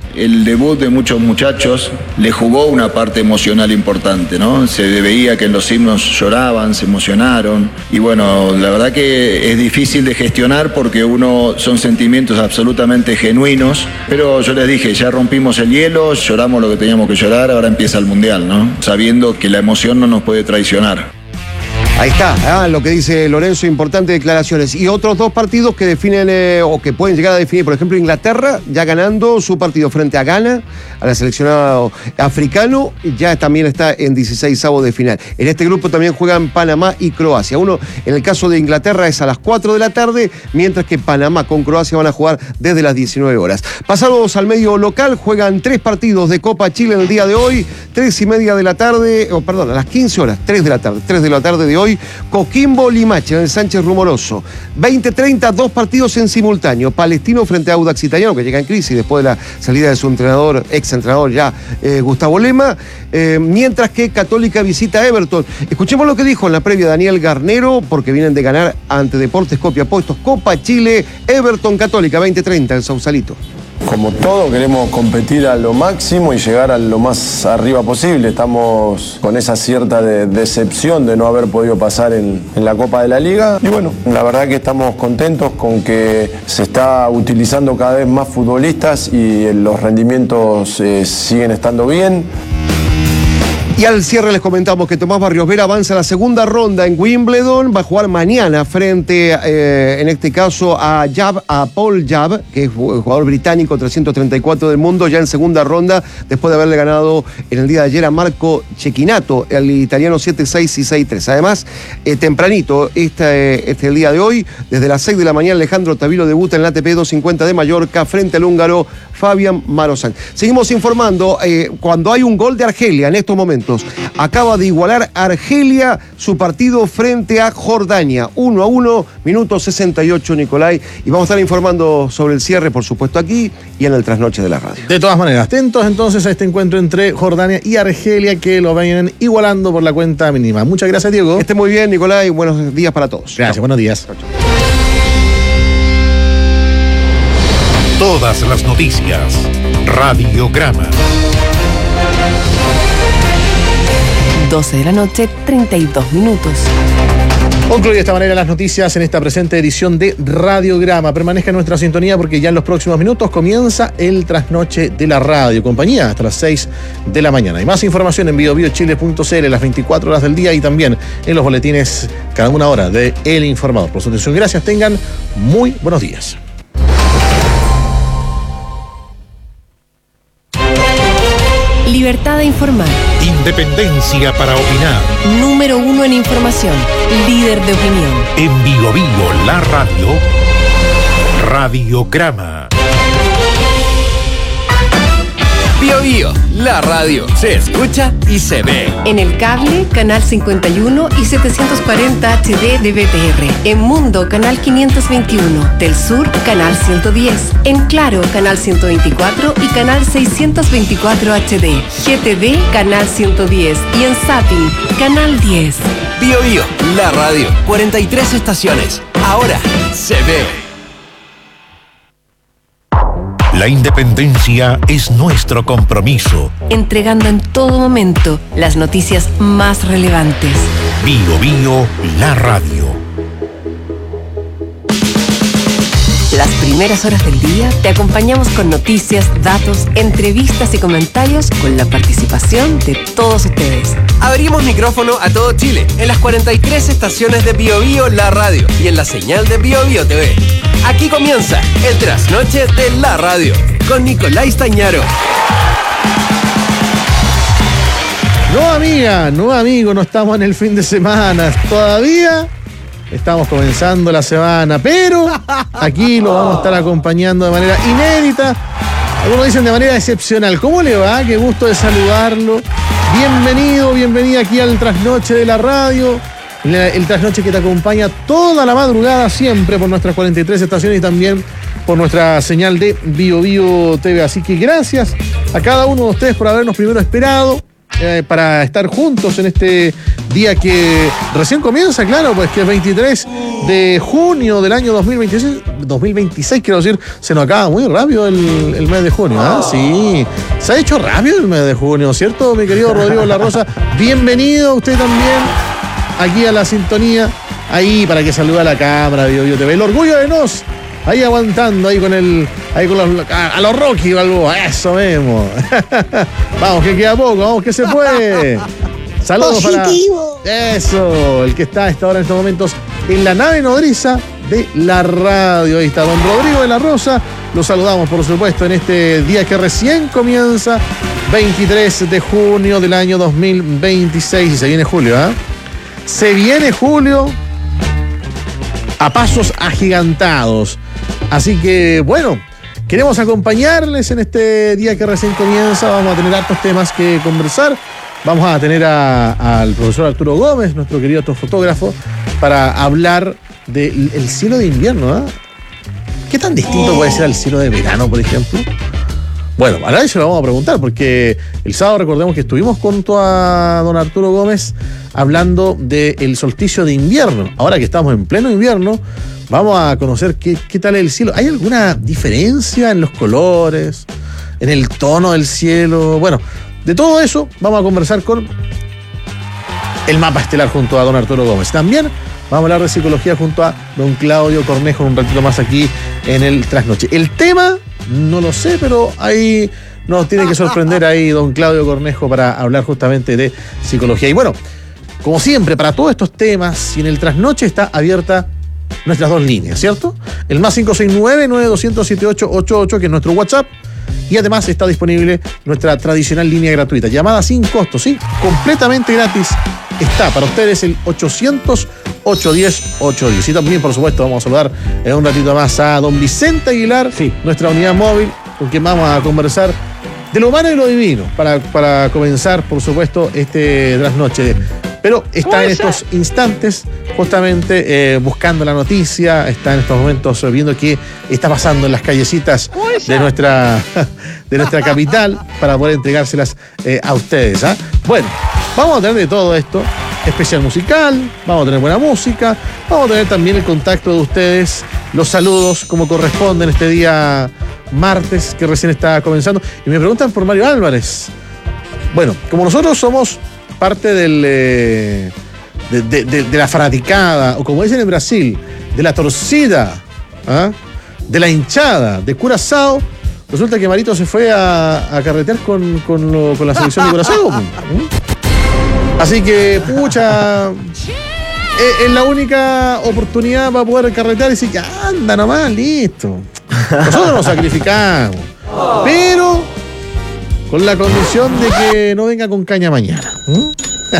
El debut de muchos muchachos le jugó una parte emocional importante, ¿no? Se veía que en los himnos lloraban, se emocionaron. Y bueno, la verdad que es difícil de gestionar porque uno son sentimientos absolutamente genuinos. Pero yo les dije, ya rompimos el hielo, lloramos lo que teníamos que llorar, ahora empieza el Mundial, ¿no? Sabiendo que la emoción no nos puede traicionar. Ahí está, ah, lo que dice Lorenzo, importantes declaraciones. Y otros dos partidos que definen eh, o que pueden llegar a definir, por ejemplo, Inglaterra, ya ganando su partido frente a Ghana, a la seleccionado africano, ya también está en dieciseisavos de final. En este grupo también juegan Panamá y Croacia. Uno, en el caso de Inglaterra, es a las cuatro de la tarde, mientras que Panamá con Croacia van a jugar desde las diecinueve horas. Pasados al medio local, juegan tres partidos de Copa Chile en el día de hoy, tres y media de la tarde, oh, perdón, a las quince horas, tres de la tarde, tres de la tarde de hoy, Coquimbo Limache en el Sánchez Rumoroso. veinte treinta, dos partidos en simultáneo. Palestino frente a Audax Italiano, que llega en crisis después de la salida de su entrenador, ex entrenador ya, eh, Gustavo Lema. Eh, mientras que Católica visita a Everton. Escuchemos lo que dijo en la previa Daniel Garnero, porque vienen de ganar ante Deportes Copiapó Copa Chile, Everton Católica, veinte treinta en Sausalito. Como todo, queremos competir a lo máximo y llegar a lo más arriba posible. Estamos con esa cierta de decepción de no haber podido pasar en, en la Copa de la Liga. Y bueno, la verdad que estamos contentos con que se está utilizando cada vez más futbolistas y los rendimientos eh, siguen estando bien. Y al cierre les comentamos que Tomás Barrios Vera avanza a la segunda ronda en Wimbledon, va a jugar mañana frente, eh, en este caso, a Jab, a Paul Jab, que es jugador británico, trescientos treinta y cuatro del mundo, ya en segunda ronda, después de haberle ganado en el día de ayer a Marco Cecchinato, el italiano siete seis y seis tres. Además, eh, tempranito, este, este el día de hoy, desde las seis de la mañana, Alejandro Tavilo debuta en la A T P doscientos cincuenta de Mallorca frente al húngaro Fabián Marozán. Seguimos informando, eh, cuando hay un gol de Argelia en estos momentos, acaba de igualar Argelia su partido frente a Jordania. uno a uno, minuto sesenta y ocho, Nicolai. Y vamos a estar informando sobre el cierre, por supuesto, aquí y en el Trasnoche de la Radio. De todas maneras, atentos entonces a este encuentro entre Jordania y Argelia, que lo vienen igualando por la cuenta mínima. Muchas gracias, Diego. Que esté muy bien, Nicolai. Buenos días para todos. Gracias, chao. Buenos días. Chao, chao. Todas las noticias. Radiograma. doce de la noche, treinta y dos minutos. Concluye de esta manera las noticias en esta presente edición de Radiograma. Permanezca en nuestra sintonía porque ya en los próximos minutos comienza el Trasnoche de la Radio. Compañía hasta las seis de la mañana. Hay más información en bio bio chile punto c l las veinticuatro horas del día y también en los boletines cada una hora de El Informador. Por su atención, gracias. Tengan muy buenos días. Libertad de informar. Independencia para opinar. Número uno en información. Líder de opinión. En Bio Bio, la radio. Radiograma. Bio Bio, la radio. Se escucha y se ve. En el cable, canal cincuenta y uno y setecientos cuarenta H D de B T R. En Mundo, canal quinientos veintiuno. Del Sur, canal ciento diez. En Claro, canal ciento veinticuatro y canal seiscientos veinticuatro H D. G T V, canal ciento diez. Y en Zapping, canal diez. Bio Bio, la radio. cuarenta y tres estaciones. Ahora se ve. La independencia es nuestro compromiso. Entregando en todo momento las noticias más relevantes. Bio Bio, la radio. Las primeras horas del día te acompañamos con noticias, datos, entrevistas y comentarios con la participación de todos ustedes. Abrimos micrófono a todo Chile en las cuarenta y tres estaciones de Bio Bio, la radio y en la señal de Bio Bio T V. Aquí comienza el Trasnoche de la Radio con Nicolai Stañaro. No, amiga, no, amigo, no estamos en el fin de semana. Todavía estamos comenzando la semana, pero aquí lo vamos a estar acompañando de manera inédita. Algunos dicen de manera excepcional. ¿Cómo le va? Qué gusto de saludarlo. Bienvenido, bienvenida aquí al Trasnoche de la Radio. El Trasnoche que te acompaña toda la madrugada, siempre por nuestras cuarenta y tres estaciones y también por nuestra señal de Bio Bio T V. Así que gracias a cada uno de ustedes por habernos primero esperado, eh, para estar juntos en este día que recién comienza, claro, pues que es veintitrés de junio del año dos mil veintiséis, dos mil veintiséis quiero decir, se nos acaba muy rápido el, el mes de junio, ¿ah? Sí, se ha hecho rápido el mes de junio, ¿cierto, mi querido Rodrigo La Rosa? Bienvenido usted también aquí a la sintonía, ahí para que salude a la cámara de BioBio T V, el orgullo de nos, ahí aguantando, ahí con el, ahí con los, a, a los Rocky Balboa, eso mismo. Vamos que queda poco, vamos que se puede. Saludos Positivo. Para eso, el que está a esta hora en estos momentos en la nave nodriza de la radio. Ahí está don Rodrigo de la Rosa. Lo saludamos, por supuesto, en este día que recién comienza, veintitrés de junio del año dos mil veintiséis. Y se viene julio, ¿ah? ¿eh? Se viene julio a pasos agigantados. Así que, bueno, queremos acompañarles en este día que recién comienza. Vamos a tener hartos temas que conversar. Vamos a tener a, al profesor Arturo Gómez, nuestro querido fotógrafo, para hablar del el cielo de invierno, ¿eh? ¿Qué tan distinto puede ser al cielo de verano, por ejemplo? Bueno, a nadie se lo vamos a preguntar, porque el sábado recordemos que estuvimos junto a don Arturo Gómez hablando del solsticio de invierno. Ahora que estamos en pleno invierno, vamos a conocer qué, qué tal es el cielo. ¿Hay alguna diferencia en los colores, en el tono del cielo? Bueno, de todo eso vamos a conversar con el mapa estelar junto a don Arturo Gómez. También vamos a hablar de psicología junto a don Claudio Cornejo un ratito más aquí en el Trasnoche. El tema, no lo sé, pero ahí nos tiene que sorprender ahí don Claudio Cornejo para hablar justamente de psicología. Y bueno, como siempre, para todos estos temas, y en el Trasnoche está abierta nuestras dos líneas, ¿cierto? El más cinco seis nueve, nueve dos cero, siete ocho ocho ocho, que es nuestro WhatsApp. Y además está disponible nuestra tradicional línea gratuita, llamada sin costo, ¿sí? Completamente gratis. Está para ustedes el ochocientos, ochocientos diez, ochocientos diez. Y también, por supuesto, vamos a saludar en un ratito más a don Vicente Aguilar, sí, nuestra unidad móvil, con quien vamos a conversar de lo humano y lo divino, para, para comenzar, por supuesto, este Trasnoche. Pero está en estos instantes justamente eh, buscando la noticia, está en estos momentos viendo qué está pasando en las callecitas de nuestra, de nuestra capital para poder entregárselas eh, a ustedes, ¿eh? Bueno, vamos a tener de todo esto, especial musical, vamos a tener buena música, vamos a tener también el contacto de ustedes, los saludos como corresponde en este día martes que recién está comenzando. Y me preguntan por Mario Álvarez. Bueno, como nosotros somos parte del, eh, de, de, de, de la fanaticada, o como dicen en Brasil, de la torcida, ¿eh? de la hinchada de Curazao, resulta que Marito se fue a, a carretear con, con, lo, con la selección de Curazao. ¿eh? Así que, pucha, es, es la única oportunidad para poder carretear y decir, ya anda nomás, listo. Nosotros nos sacrificamos, pero con la condición de que no venga con caña mañana. ¿Mm?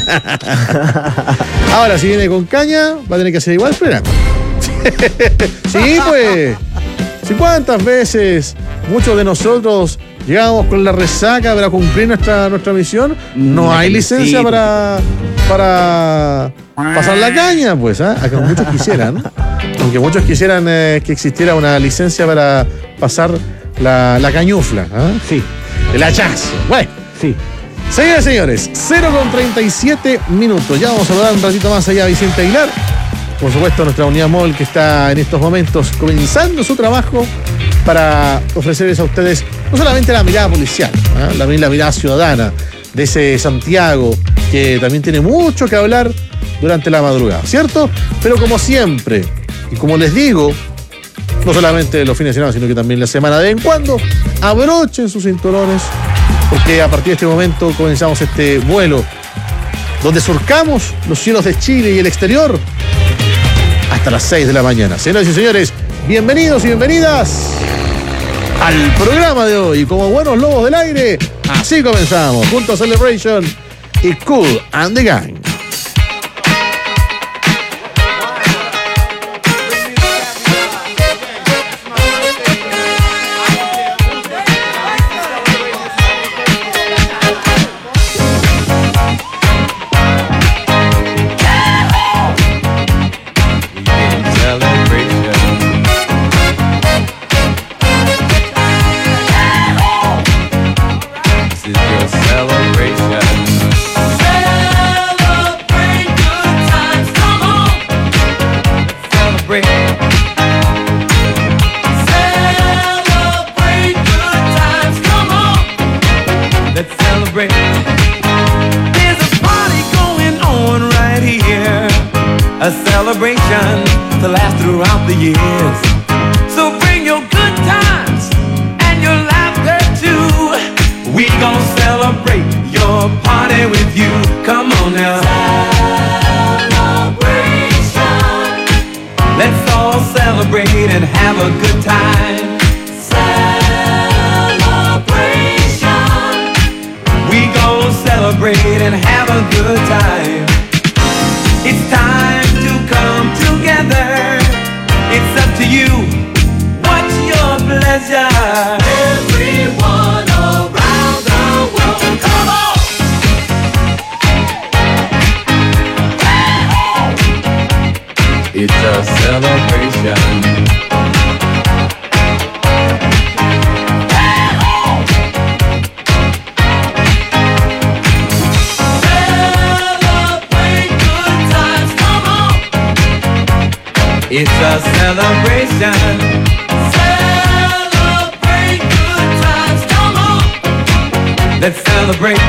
Ahora, si viene con caña, va a tener que hacer igual el programa. Sí, pues. ¿Sí, cuántas veces muchos de nosotros llegamos con la resaca para cumplir nuestra, nuestra misión? No hay licencia para, para pasar la caña, pues, ¿eh? Aunque muchos quisieran, aunque muchos quisieran eh, que existiera una licencia para pasar la, la cañufla, ¿eh? Sí. El hachazo. Bueno, sí. Señoras y señores, cero con treinta y siete minutos. Ya vamos a saludar un ratito más allá a Vicente Aguilar. Por supuesto, nuestra unidad móvil que está en estos momentos comenzando su trabajo para ofrecerles a ustedes no solamente la mirada policial, ¿eh? la, la mirada ciudadana de ese Santiago que también tiene mucho que hablar durante la madrugada, ¿cierto? Pero como siempre, y como les digo, no solamente los fines de semana, sino que también la semana, de vez en cuando, abrochen sus cinturones, porque a partir de este momento comenzamos este vuelo donde surcamos los cielos de Chile y el exterior hasta las seis de la mañana. Señoras y señores, bienvenidos y bienvenidas al programa de hoy. Como buenos lobos del aire, así comenzamos, junto a Celebration y Kool and the Gang. Celebration. celebrate. There's a party going on right here, a celebration to last throughout the years. So bring your good times and your laughter too. We gon' celebrate your party with you. Come on now. Celebration. Let's all celebrate and have a good time. Celebration. We gon' celebrate and have a good time. It's time to come together. It's up to you. What's your pleasure? Everyone around the world, come on! It's a celebration. Celebrate good times, come on! It's a celebration. Celebrate good times, come on! Let's celebrate.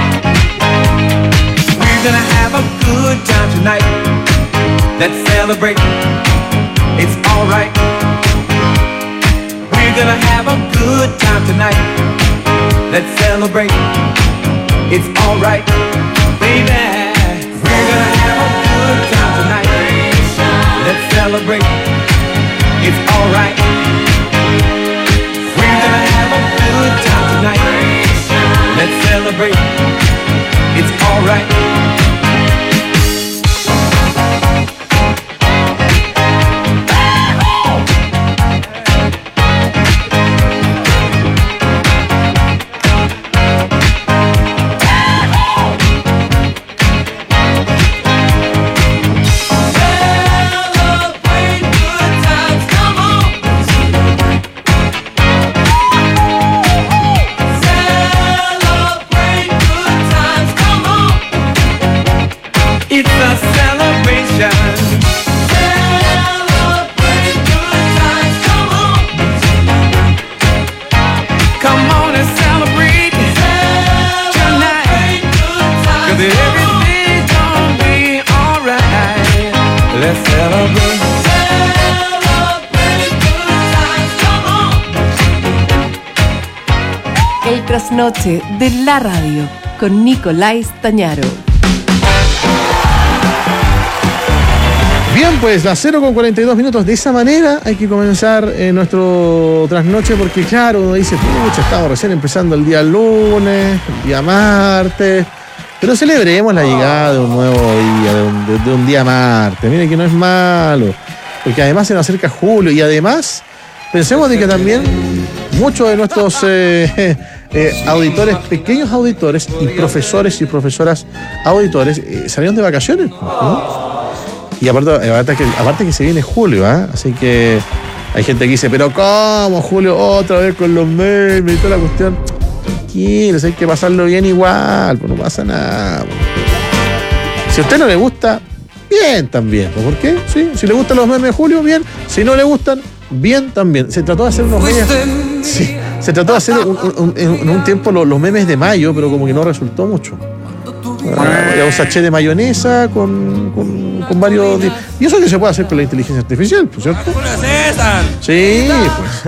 We're gonna have a good time tonight. Let's celebrate. It's alright. We're gonna have a good time tonight. Let's celebrate. It's alright, baby. We're gonna have a good time tonight. Let's celebrate. It's alright. We're gonna have a good time tonight. Let's celebrate. It's alright. It's a celebration. Celebrate good times, come on. Come on and celebrate tonight. Cause everything's gonna be alright. Let's celebrate. Celebrate good times, come on. El trasnoche de la radio con Nicolás Tañaro. Bien, pues las cero con cuarenta y dos minutos. De esa manera hay que comenzar eh, nuestro trasnoche porque, claro, uno dice, pucha, estamos recién empezando el día lunes, el día martes, pero celebremos la llegada de un nuevo día, de un, de, de un día martes. Mire que no es malo, porque además se nos acerca julio y además pensemos de que también muchos de nuestros eh, eh, auditores, pequeños auditores y profesores y profesoras auditores eh, salieron de vacaciones, ¿no? Y aparte, aparte, que, aparte que se viene julio, ¿eh? Así que hay gente que dice, pero ¿cómo, Julio? Otra vez con los memes y toda la cuestión. Tranquilos, hay que pasarlo bien igual, pues no pasa nada. Si a usted no le gusta, bien también. ¿Por qué? Sí, si le gustan los memes de Julio, bien. Si no le gustan, bien también. Se trató de hacer unos memes. Sí, se trató de hacer un, un, un, en un tiempo los, los memes de mayo, pero como que no resultó mucho. Uh, un sachet de mayonesa con, con, con varios... Y eso que se puede hacer con la inteligencia artificial, ¿pues cierto? Sí, pues.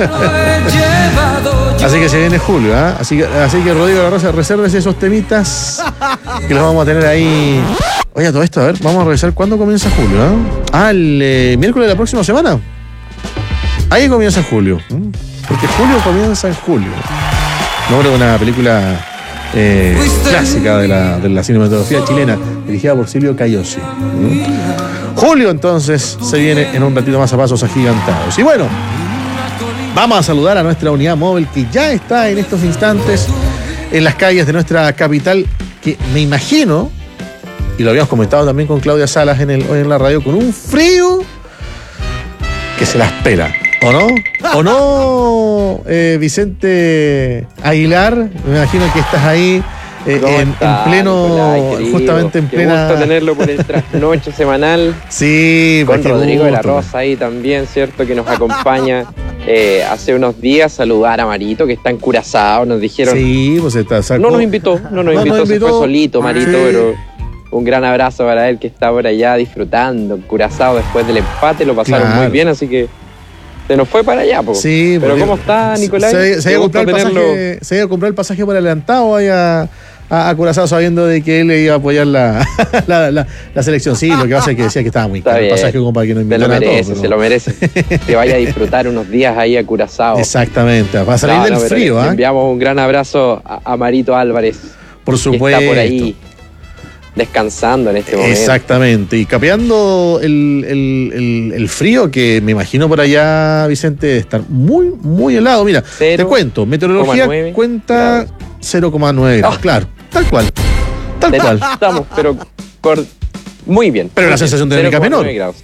Así que se viene julio, ¿eh? Así que, así que Rodrigo de la Rosa, resérvese esos temitas que los vamos a tener ahí. Oye, todo esto, a ver, vamos a revisar cuándo comienza julio, ¿eh? Ah, el eh, miércoles de la próxima semana. Ahí comienza julio. ¿eh? Porque julio comienza en julio. Nombre de una película... Eh, clásica de la, de la cinematografía chilena, dirigida por Silvio Cayosi. ¿Mm? Julio, entonces, se viene en un ratito más a pasos agigantados. Y bueno, vamos a saludar a nuestra unidad móvil que ya está en estos instantes en las calles de nuestra capital, que me imagino, y lo habíamos comentado también con Claudia Salas en el, hoy en la radio, con un frío que se la espera. ¿O no? ¿O no, eh, Vicente Aguilar? Me imagino que estás ahí eh, ¿Cómo en, está, en pleno, Nicolás, querido? justamente en Qué plena... gusto tenerlo por el trasnoche semanal. Sí, con qué Rodrigo de la gusto. Rosa ahí también, ¿cierto? Que nos acompaña eh, hace unos días. Saludar a Marito, que está en Curazao, nos dijeron. Sí, pues está, sacó... No nos invitó, no nos No invitó, nos se invitó. fue solito, Marito, Sí. pero un gran abrazo para él que está por allá disfrutando en Curazao después del empate, lo pasaron Claro. muy bien, así que se nos fue para allá, po. Sí, pero porque ¿cómo está, Nicolás? Se, se, Qué iba a gusto comprar el tenerlo. pasaje, se iba a comprar el pasaje por adelantado ahí a, a, a Curazao sabiendo de que él le iba a apoyar la, la, la, la selección. Sí, lo que pasa es que decía que estaba muy Está caro el bien. pasaje como para que no Se lo invitaran a todos. merece, pero- se lo merece. Que vaya a disfrutar unos días ahí a Curazao. Exactamente, va a salir No, del no, pero frío, le ¿ah? enviamos un gran abrazo a, a Marito Álvarez. Por Que supuesto. está por ahí descansando en este momento. Exactamente, y capeando el, el, el, el frío que me imagino por allá, Vicente, de estar muy, muy helado. Mira, te cuento, meteorología nueve cuenta cero coma nueve grados, Ah. claro, tal cual, tal Pero cual. Estamos, pero cor- muy bien. Pero muy la bien. sensación térmica cero coma nueve menor. grados.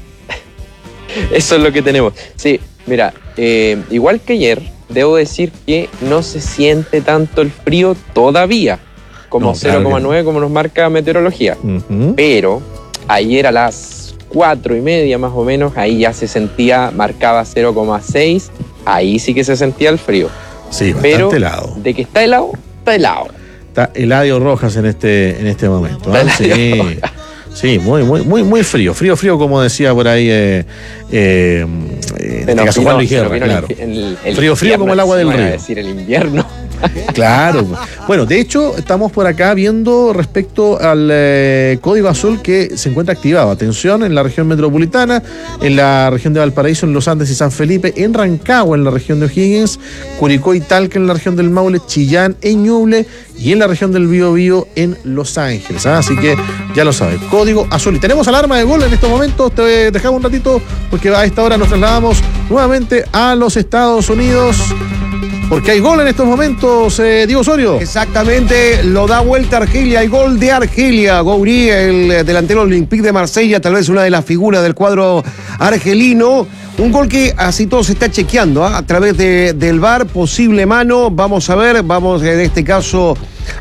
Eso es lo que tenemos. Sí, mira, eh, igual que ayer, debo decir que no se siente tanto el frío todavía, como No, claro cero coma nueve como nos marca meteorología. Ujú. Pero ayer a las cuatro y media más o menos, ahí ya se sentía, marcaba cero coma seis, ahí sí que se sentía el frío. Sí, bastante Pero helado. de que está helado, está helado. Está Eladio Rojas en este, en este momento. ¿ah? Eladio Sí, sí, muy, muy, muy, muy frío. Frío, frío, como decía por ahí eh, eh, en este nos caso vino- Juan Luis se nos Guerra, vino el claro. infi- el- el Frío, frío como el agua del invierno, río. encima, iba a decir el invierno. Claro. Bueno, de hecho, estamos por acá viendo respecto al eh, código azul que se encuentra activado. Atención, en la región metropolitana, en la región de Valparaíso, en Los Andes y San Felipe, en Rancagua, en la región de O'Higgins, Curicó y Talca, en la región del Maule, Chillán, en Ñuble y en la región del Biobío, en Los Ángeles. ¿ah? Así que ya lo sabes, código azul. Y tenemos alarma de gol en estos momentos. Te dejamos un ratito porque a esta hora nos trasladamos nuevamente a los Estados Unidos. Porque hay gol en estos momentos, eh, Diego Osorio. Exactamente, lo da vuelta Argelia, hay gol de Argelia. Goury, el delantero del Olympique de Marsella, tal vez una de las figuras del cuadro argelino. Un gol que así todo se está chequeando ¿eh? a través de, del V A R, posible mano. Vamos a ver, vamos en este caso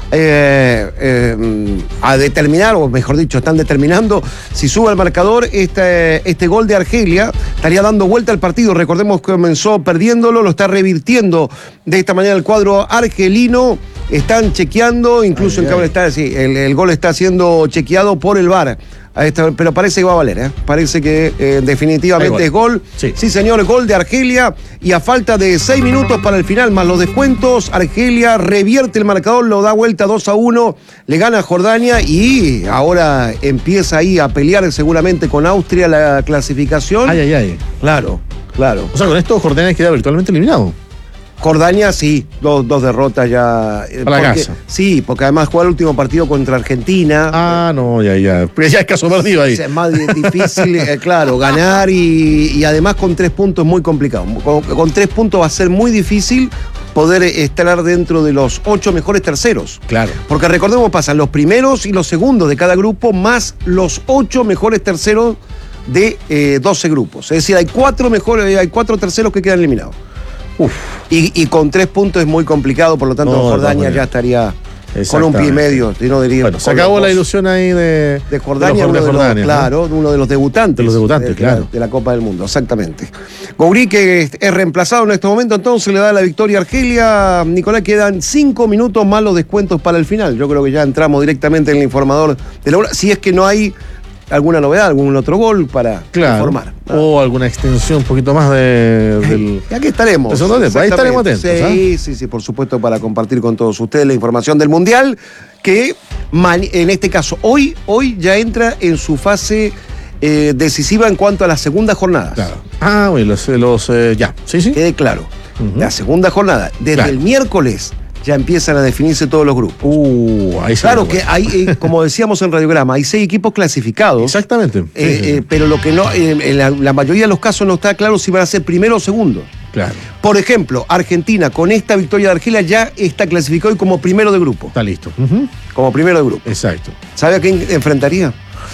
eh, eh, a determinar, o mejor dicho, están determinando si sube al marcador este, este gol de Argelia. Estaría dando vuelta al partido. Recordemos que comenzó perdiéndolo, lo está revirtiendo de esta manera el cuadro argelino. Están chequeando, incluso Ay, en cambio ay. está, sí, el, el gol está siendo chequeado por el V A R. A esta- pero parece que va a valer, ¿eh? Parece que eh, definitivamente Hay es gol. Sí. Sí, señor, gol de Argelia. Y a falta de seis minutos para el final, más los descuentos, Argelia revierte el marcador, lo da vuelta dos a uno, le gana a Jordania y ahora empieza ahí a pelear seguramente con Austria la clasificación. Ay, ay, ay. Claro, claro. O sea, con esto Jordania queda virtualmente eliminado. Jordania, sí, dos, dos derrotas ya. eh, A la porque- casa. Sí, porque además jugó el último partido contra Argentina. Ah, no, ya, ya. Porque ya es caso perdido ahí. Es más di- difícil, eh, claro, ganar y, y además con tres puntos es muy complicado. Con, con tres puntos va a ser muy difícil poder estar dentro de los ocho mejores terceros. Claro. Porque recordemos, pasan los primeros y los segundos de cada grupo más los ocho mejores terceros de eh, doce grupos. Es decir, hay cuatro mejores, hay cuatro terceros que quedan eliminados. Uf. Y, y con tres puntos es muy complicado, por lo tanto No, de todas Jordania maneras. ya estaría con un pie y Exactamente. medio. Si no diría, Bueno, se con acabó los la dos. ilusión ahí de, De Jordania, de los uno de los- Jordania, ¿no? claro, uno de los debutantes. De los debutantes, de, claro. De la, de la Copa del Mundo, exactamente. Goury, que es, es reemplazado en este momento, entonces le da la victoria a Argelia. Nicolás, quedan cinco minutos más los descuentos para el final. Yo creo que ya entramos directamente en el informador de la hora. Si es que no hay alguna novedad, algún otro gol para Claro. informar. O alguna extensión un poquito más de, del. Y aquí estaremos. Del segundo tiempo. Ahí estaremos atentos. Sí, ¿ah? sí, sí, por supuesto, para compartir con todos ustedes la información del Mundial, que man- en este caso hoy, hoy ya entra en su fase eh, decisiva en cuanto a la segunda jornada. Claro. Ah, bueno, los, los eh, ya. Sí, sí. Quede claro. Ujú. La segunda jornada, desde Claro. el miércoles ya empiezan a definirse todos los grupos. Uh, ahí sí. Claro bueno. que hay, eh, como decíamos en Radiograma, hay seis equipos clasificados. Exactamente. eh, Sí, sí, sí. eh, pero lo que no, eh, en la, la mayoría de los casos no está claro si van a ser primero o segundo. Claro. Por ejemplo, Argentina con esta victoria de Argelia ya está clasificado y como primero de grupo. Está listo. Ujú. Como primero de grupo. Exacto. ¿Sabe a quién enfrentaría?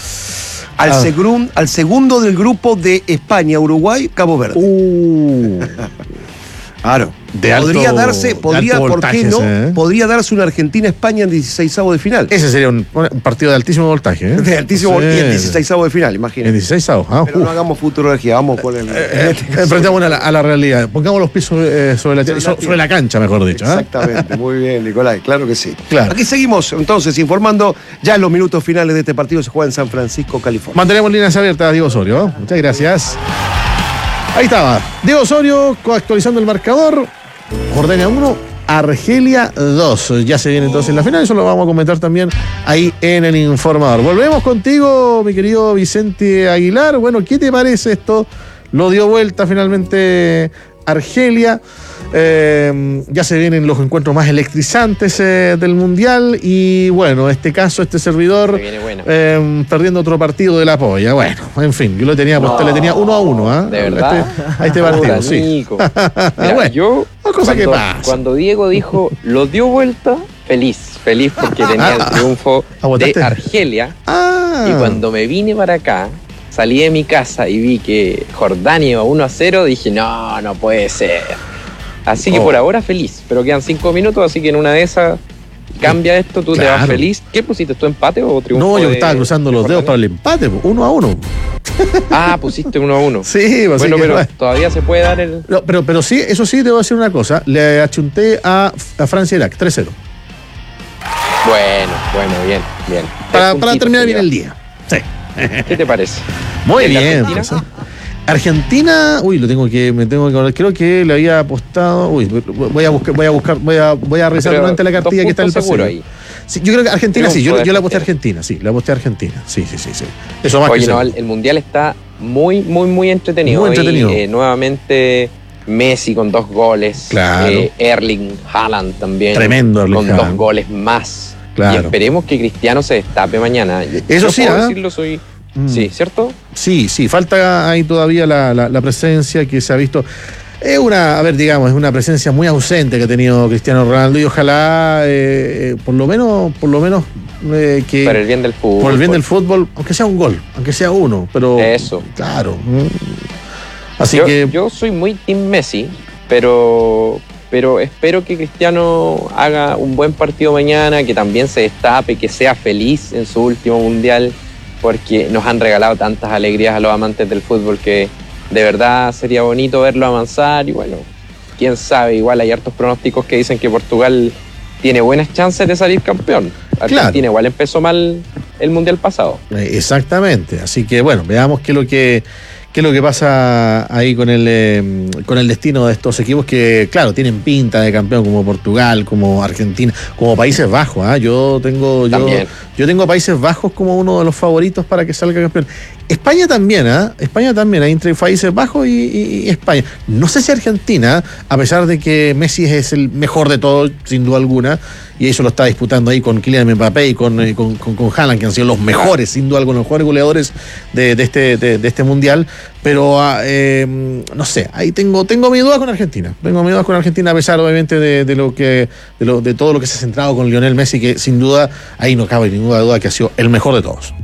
Al, Ah. segun- al segundo del grupo de España, Uruguay, Cabo Verde. Uh. Claro, De podría alto, darse, podría, de alto ¿por qué voltaje no? ese, ¿eh? Podría darse una Argentina-España en dieciseisavo de final. Ese sería un, un partido de altísimo voltaje. ¿eh? De altísimo Sí. y en dieciseisavo de final, imagínate. En dieciseisavo, ah, Pero uf. no hagamos futurología, vamos con el. Eh, enfrentamos a la, a la realidad. Pongamos los pies sobre, eh, sobre, la, Sobre la so- sobre la cancha, mejor dicho. ¿eh? Exactamente, muy bien, Nicolás, claro que sí. Claro. Aquí seguimos entonces informando. Ya en los minutos finales de este partido se juega en San Francisco, California. Mantenemos líneas abiertas, Diego Osorio. ¿eh? Muchas gracias. Ahí estaba. Diego Osorio actualizando el marcador. Jordania uno, Argelia dos. Ya se viene entonces la final. Eso lo vamos a comentar también ahí en el informador. Volvemos contigo, mi querido Vicente Aguilar. Bueno, ¿qué te parece esto? Lo dio vuelta finalmente Argelia. Eh, ya se vienen los encuentros más electrizantes eh, del Mundial. Y bueno, este caso, este servidor eh, perdiendo otro partido de la polla. Bueno, en fin, yo lo tenía puesto, No, le tenía uno a uno. ¿ah? ¿De verdad? Este, a este partido, Puta, sí. Nico. Mira, Bueno, yo, una cosa que cuando, pasa. cuando Diego dijo, lo dio vuelta, feliz. Feliz porque tenía el triunfo ¿Aguantaste? de Argelia. Ah. Y cuando me vine para acá, salí de mi casa y vi que Jordania iba uno a cero, dije, no, no puede ser. Así que Oh. por ahora feliz, pero quedan cinco minutos, así que en una de esas cambia esto, tú te vas Claro. feliz. ¿Qué pusiste tú, empate o triunfo? No, yo de- estaba cruzando de los dedos Jordania? para el empate, po, uno a uno. Ah, pusiste uno a uno. Sí, pues, bueno, así que pero bueno. todavía se puede dar el... No, pero, pero sí, eso sí, debo decir una cosa. Le achunté a, a Francia-Irak, tres cero. Bueno, bueno, bien, bien. Para, Tres para puntitos terminar te bien el llevas. día. Sí. ¿Qué te parece? Muy ¿El de bien. Argentina? pues, ¿eh? Argentina, uy, lo tengo que, me tengo que acordar. Creo que le había apostado. Uy, voy a buscar, voy a buscar, voy a, voy a revisar Pero nuevamente la dos cartilla que está en el puntos pasillo. seguro ahí. Sí, yo creo que Argentina sí, Triunfo yo, de yo le aposté a Argentina, sí, le aposté a Argentina. Sí, sí, sí, sí. Eso más Oye, que no, seguro. el, el mundial está muy, muy, muy entretenido. Muy entretenido. Y, eh, nuevamente Messi con dos goles. Claro. Eh, Erling Haaland también. Tremendo Erling Con Haaland. dos goles más. Claro. Y esperemos que Cristiano se destape mañana. Eso Yo sí, puedo ¿ah? decirlo, soy... Mm. Sí, ¿cierto? Sí, sí, falta ahí todavía la, la, la presencia que se ha visto. Es una, a ver, digamos, es una presencia muy ausente que ha tenido Cristiano Ronaldo y ojalá, eh, eh, por lo menos, por lo menos eh, que Para el bien del fútbol. por el bien del fútbol, aunque sea un gol, aunque sea uno, pero Eso. claro. mm. Así yo, que yo soy muy team Messi, pero, pero espero que Cristiano haga un buen partido mañana, que también se destape, que sea feliz en su último mundial, porque nos han regalado tantas alegrías a los amantes del fútbol que de verdad sería bonito verlo avanzar. Y bueno, quién sabe, igual hay hartos pronósticos que dicen que Portugal tiene buenas chances de salir campeón. Argentina Claro. igual empezó mal el mundial pasado. Eh, Exactamente, así que bueno, veamos qué es lo que qué es lo que pasa ahí con el eh, con el destino de estos equipos que, claro, tienen pinta de campeón, como Portugal, como Argentina, como Países Bajos. ¿ah? Yo tengo yo, También. yo tengo Países Bajos como uno de los favoritos para que salga campeón. España también, ¿ah? España también, hay entre Países Bajos y, y- y España. No sé si Argentina, a pesar de que Messi es el mejor de todos, sin duda alguna, y eso lo está disputando ahí con Kylian Mbappé y con, eh, con, con, con Haaland, que han sido los mejores, sin duda alguna, los mejores goleadores de, de este, de, de este mundial. Pero ah, eh, no sé, ahí tengo, tengo mi duda con Argentina. Tengo mi duda con Argentina, a pesar obviamente de, de lo que, de, lo, de todo lo que se ha centrado con Lionel Messi, que sin duda, ahí no cabe ninguna duda que ha sido el mejor de todos.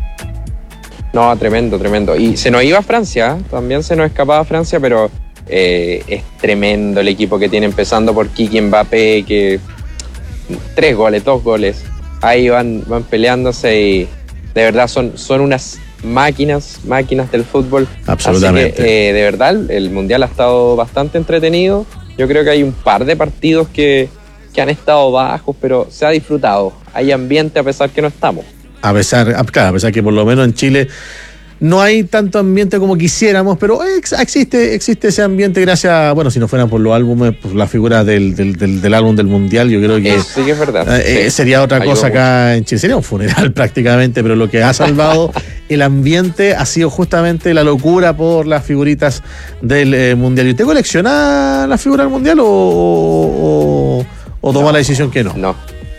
No, tremendo, tremendo. Y se nos iba a Francia, ¿eh? También se nos escapaba Francia, pero eh, es tremendo el equipo que tiene, empezando por Kiki Mbappé, que tres goles, dos goles. Ahí van, van peleándose y de verdad son, son unas máquinas, máquinas del fútbol. Absolutamente. Así que, eh, de verdad, el, el Mundial ha estado bastante entretenido. Yo creo que hay un par de partidos que, que han estado bajos, pero se ha disfrutado. Hay ambiente a pesar que no estamos. A pesar, a- claro, a pesar que por lo menos en Chile no hay tanto ambiente como quisiéramos, pero ex- existe, existe ese ambiente gracias, bueno, si no fueran por los álbumes, por las figuras del, del, del, del álbum del Mundial, yo creo que Eso sí que es verdad. eh, Sí. sería otra Ayudó cosa acá en Chile, sería un funeral prácticamente, pero lo que ha salvado el ambiente ha sido justamente la locura por las figuritas del eh, Mundial. ¿Y usted colecciona las figuras del Mundial o, o, o toma No, la decisión que no? No.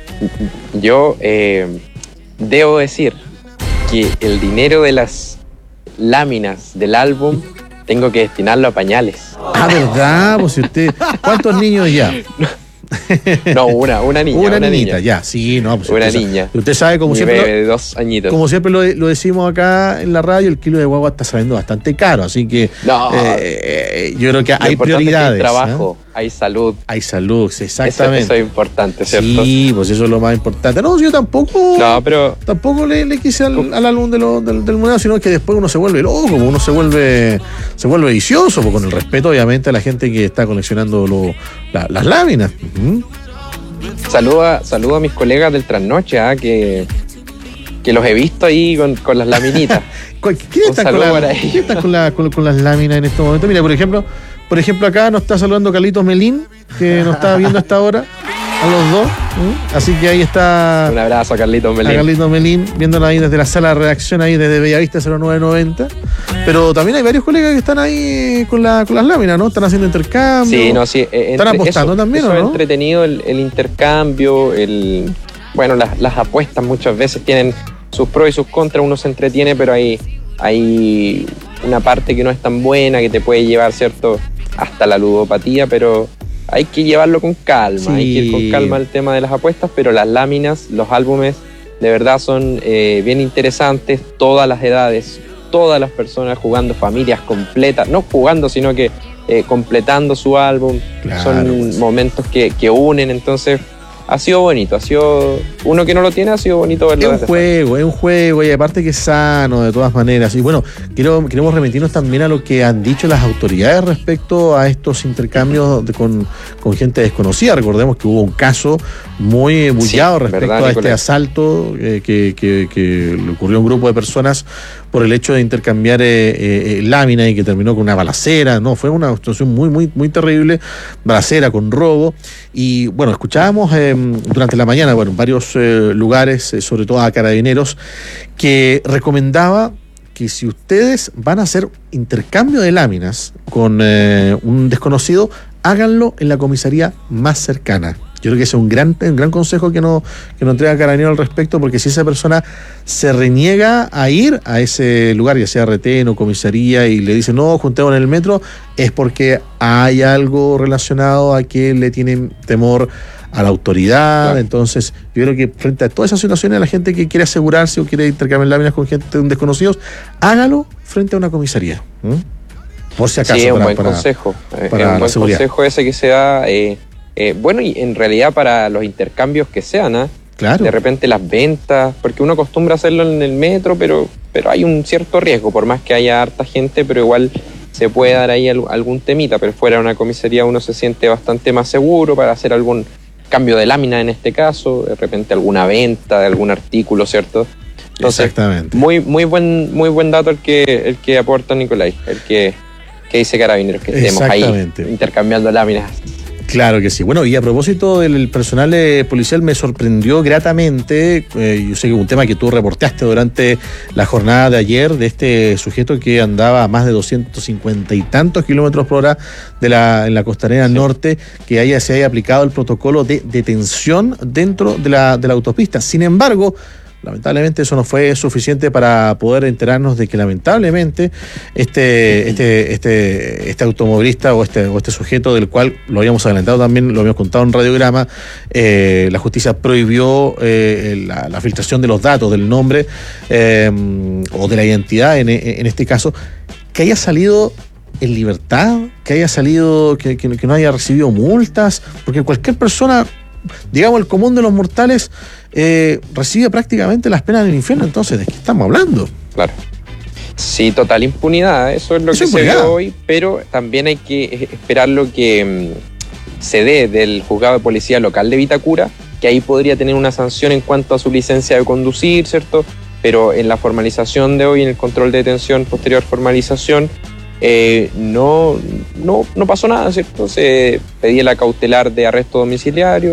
Yo eh, debo decir que el dinero de las láminas del álbum tengo que destinarlo a pañales. Ah, ¿verdad? Pues si usted, ¿cuántos niños ya? No, una, una niña. Una, una niñita, niña. ya, sí, no. Pues Una usted, niña. sa- Usted sabe, como Mi siempre, bebé lo, de dos añitos. como siempre lo, lo decimos acá en la radio, el kilo de guagua está saliendo bastante caro, así que No. eh, eh, yo creo que Lo hay importante es que hay prioridades. trabajo. ¿eh? hay salud. Hay salud, exactamente. Eso, eso es importante, ¿cierto? Sí, pues eso es lo más importante. No, yo tampoco. No, pero. Tampoco le, le quise al, al álbum de lo, del, del mundial, sino que después uno se vuelve loco, uno se vuelve, se vuelve vicioso, pues con el respeto, obviamente, a la gente que está coleccionando lo, la, las láminas. Uh-huh. Saluda, saluda a mis colegas del trasnoche, ¿eh? que, que los he visto ahí con, con las laminitas. ¿Quién está, con, la, ¿quién está con, la, con, con las láminas en estos momentos? Mira, por ejemplo, por ejemplo, acá nos está saludando Carlitos Melín, que nos está viendo a esta hora, a los dos. ¿eh? Así que ahí está. Un abrazo a Carlitos Melín. A Carlitos Melín, viéndonos ahí desde la sala de redacción, ahí desde Bellavista cero nueve noventa. Pero también hay varios colegas que están ahí con, la, con las láminas, ¿no? Están haciendo intercambio. Sí, no, sí. Eh, están apostando eso, también, eso ¿o no? Es entretenido el, el intercambio, el. Bueno, las, las apuestas muchas veces tienen sus pros y sus contras, uno se entretiene, pero hay, hay una parte que no es tan buena, que te puede llevar, ¿cierto?, hasta la ludopatía, pero hay que llevarlo con calma, sí. Hay que ir con calma al tema de las apuestas, pero las láminas, los álbumes, de verdad son eh, bien interesantes, todas las edades, todas las personas jugando, familias completas, no jugando, sino que eh, completando su álbum, claro, son pues. momentos que, que unen, entonces ha sido bonito, ha sido, uno que no lo tiene, ha sido bonito verlo. Es un juego, es un juego, y aparte que es sano de todas maneras. Y bueno, quiero, queremos remitirnos también a lo que han dicho las autoridades respecto a estos intercambios de, con, con gente desconocida. Recordemos que hubo un caso muy bullado sí, respecto verdad, a este Nicolás. asalto eh, que, que, que le ocurrió a un grupo de personas por el hecho de intercambiar eh, eh, láminas y que terminó con una balacera. No, fue una situación muy, muy, muy terrible, balacera con robo. Y bueno, escuchábamos eh, durante la mañana, bueno, en varios eh, lugares, eh, sobre todo a Carabineros, que recomendaba que si ustedes van a hacer intercambio de láminas con eh, un desconocido, háganlo en la comisaría más cercana. Yo creo que ese es un gran, un gran consejo que nos que nos entrega Carabineros al respecto, porque si esa persona se reniega a ir a ese lugar, ya sea retén o comisaría, y le dice no, juntemos en el metro, es porque hay algo relacionado a que le tienen temor a la autoridad. Claro. Entonces, yo creo que frente a todas esas situaciones, la gente que quiere asegurarse o quiere intercambiar láminas con gente desconocidos, hágalo frente a una comisaría. ¿Mm? Por si acaso. Sí, es un para, buen para, consejo. Para es un buen seguridad. consejo ese que se da. Eh, eh, bueno, y en realidad para los intercambios que sean, ¿eh? Claro. De repente las ventas, porque uno acostumbra a hacerlo en el metro, pero, pero hay un cierto riesgo, por más que haya harta gente, pero igual se puede dar ahí algún temita, pero fuera de una comisaría uno se siente bastante más seguro para hacer algún cambio de lámina en este caso, de repente alguna venta de algún artículo, ¿cierto? Entonces, exactamente. Muy, muy buen, muy buen dato el que, el que aporta Nicolás, el que, que dice Carabineros, que estemos ahí intercambiando láminas. Claro que sí. Bueno, y a propósito del personal eh, policial, me sorprendió gratamente, eh, yo sé que es un tema que tú reportaste durante la jornada de ayer, de este sujeto que andaba a más de doscientos cincuenta y tantos kilómetros por hora de la, en la costanera sí. norte, que haya, se haya aplicado el protocolo de detención dentro de la, de la autopista. Sin embargo, lamentablemente eso no fue suficiente para poder enterarnos de que lamentablemente este este este este automovilista o este o este sujeto, del cual lo habíamos adelantado también, lo habíamos contado en Radiograma, eh, la justicia prohibió eh, la, la filtración de los datos, del nombre eh, o de la identidad en, en este caso, que haya salido en libertad, que haya salido, que, que, que no haya recibido multas, porque cualquier persona, digamos, el común de los mortales, eh, recibe prácticamente las penas del infierno. Entonces, ¿de qué estamos hablando? Claro. Sí, total impunidad, eso es lo eso que se ve hoy, pero también hay que esperar lo que um, se dé del juzgado de policía local de Vitacura, que ahí podría tener una sanción en cuanto a su licencia de conducir, ¿cierto? Pero en la formalización de hoy, en el control de detención, posterior formalización, Eh, no, no, no pasó nada, ¿cierto? Se pedía la cautelar de arresto domiciliario,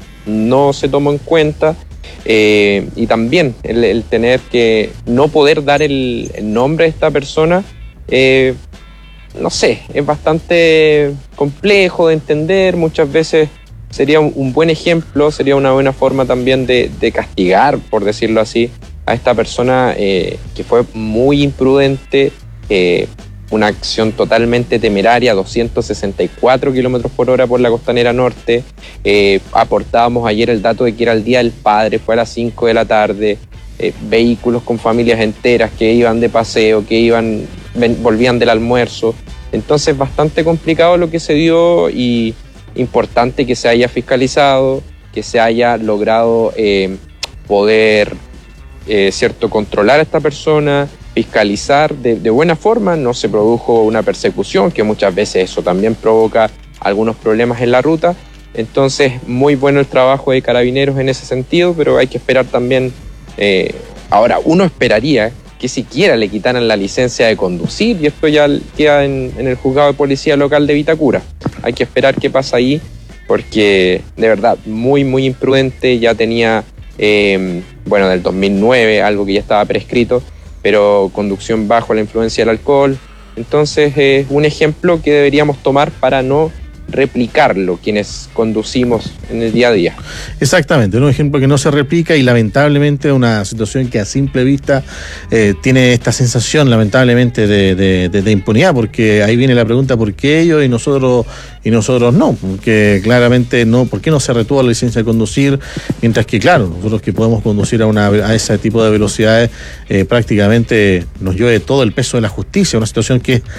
no se tomó en cuenta, eh, y también el, el tener que no poder dar el, el nombre de esta persona, eh, no sé, es bastante complejo de entender. Muchas veces sería un, un buen ejemplo, sería una buena forma también de, de castigar, por decirlo así, a esta persona eh, que fue muy imprudente, eh, una acción totalmente temeraria, doscientos sesenta y cuatro kilómetros por hora por la costanera norte. Eh, aportábamos ayer el dato de que era el Día del Padre, fue a las cinco de la tarde, eh, vehículos con familias enteras que iban de paseo, que iban ven, volvían del almuerzo. Entonces bastante complicado lo que se dio, y, importante que se haya fiscalizado, que se haya logrado eh, poder eh, cierto, controlar a esta persona, fiscalizar de, de buena forma, no se produjo una persecución, que muchas veces eso también provoca algunos problemas en la ruta. Entonces, muy bueno el trabajo de Carabineros en ese sentido, pero hay que esperar también. Eh, ahora, uno esperaría que siquiera le quitaran la licencia de conducir, y esto ya queda en, en el juzgado de policía local de Vitacura. Hay que esperar qué pasa ahí, porque de verdad, muy, muy imprudente. Ya tenía, eh, bueno, del dos mil nueve, algo que ya estaba prescrito, pero conducción bajo la influencia del alcohol. Entonces, es eh, un ejemplo que deberíamos tomar para no replicarlo quienes conducimos en el día a día. Exactamente, un ejemplo que no se replica, y lamentablemente una situación que a simple vista eh, tiene esta sensación lamentablemente de, de, de, de impunidad, porque ahí viene la pregunta: ¿por qué ellos y nosotros y nosotros no? Porque claramente no, ¿por qué no se retuvo la licencia de conducir? Mientras que, claro, nosotros que podemos conducir a, una, a ese tipo de velocidades, eh, prácticamente nos llueve todo el peso de la justicia, una situación que es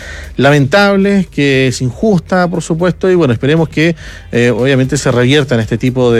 lamentable, que es injusta, por supuesto, y bueno, esperemos que eh, obviamente se reviertan este tipo de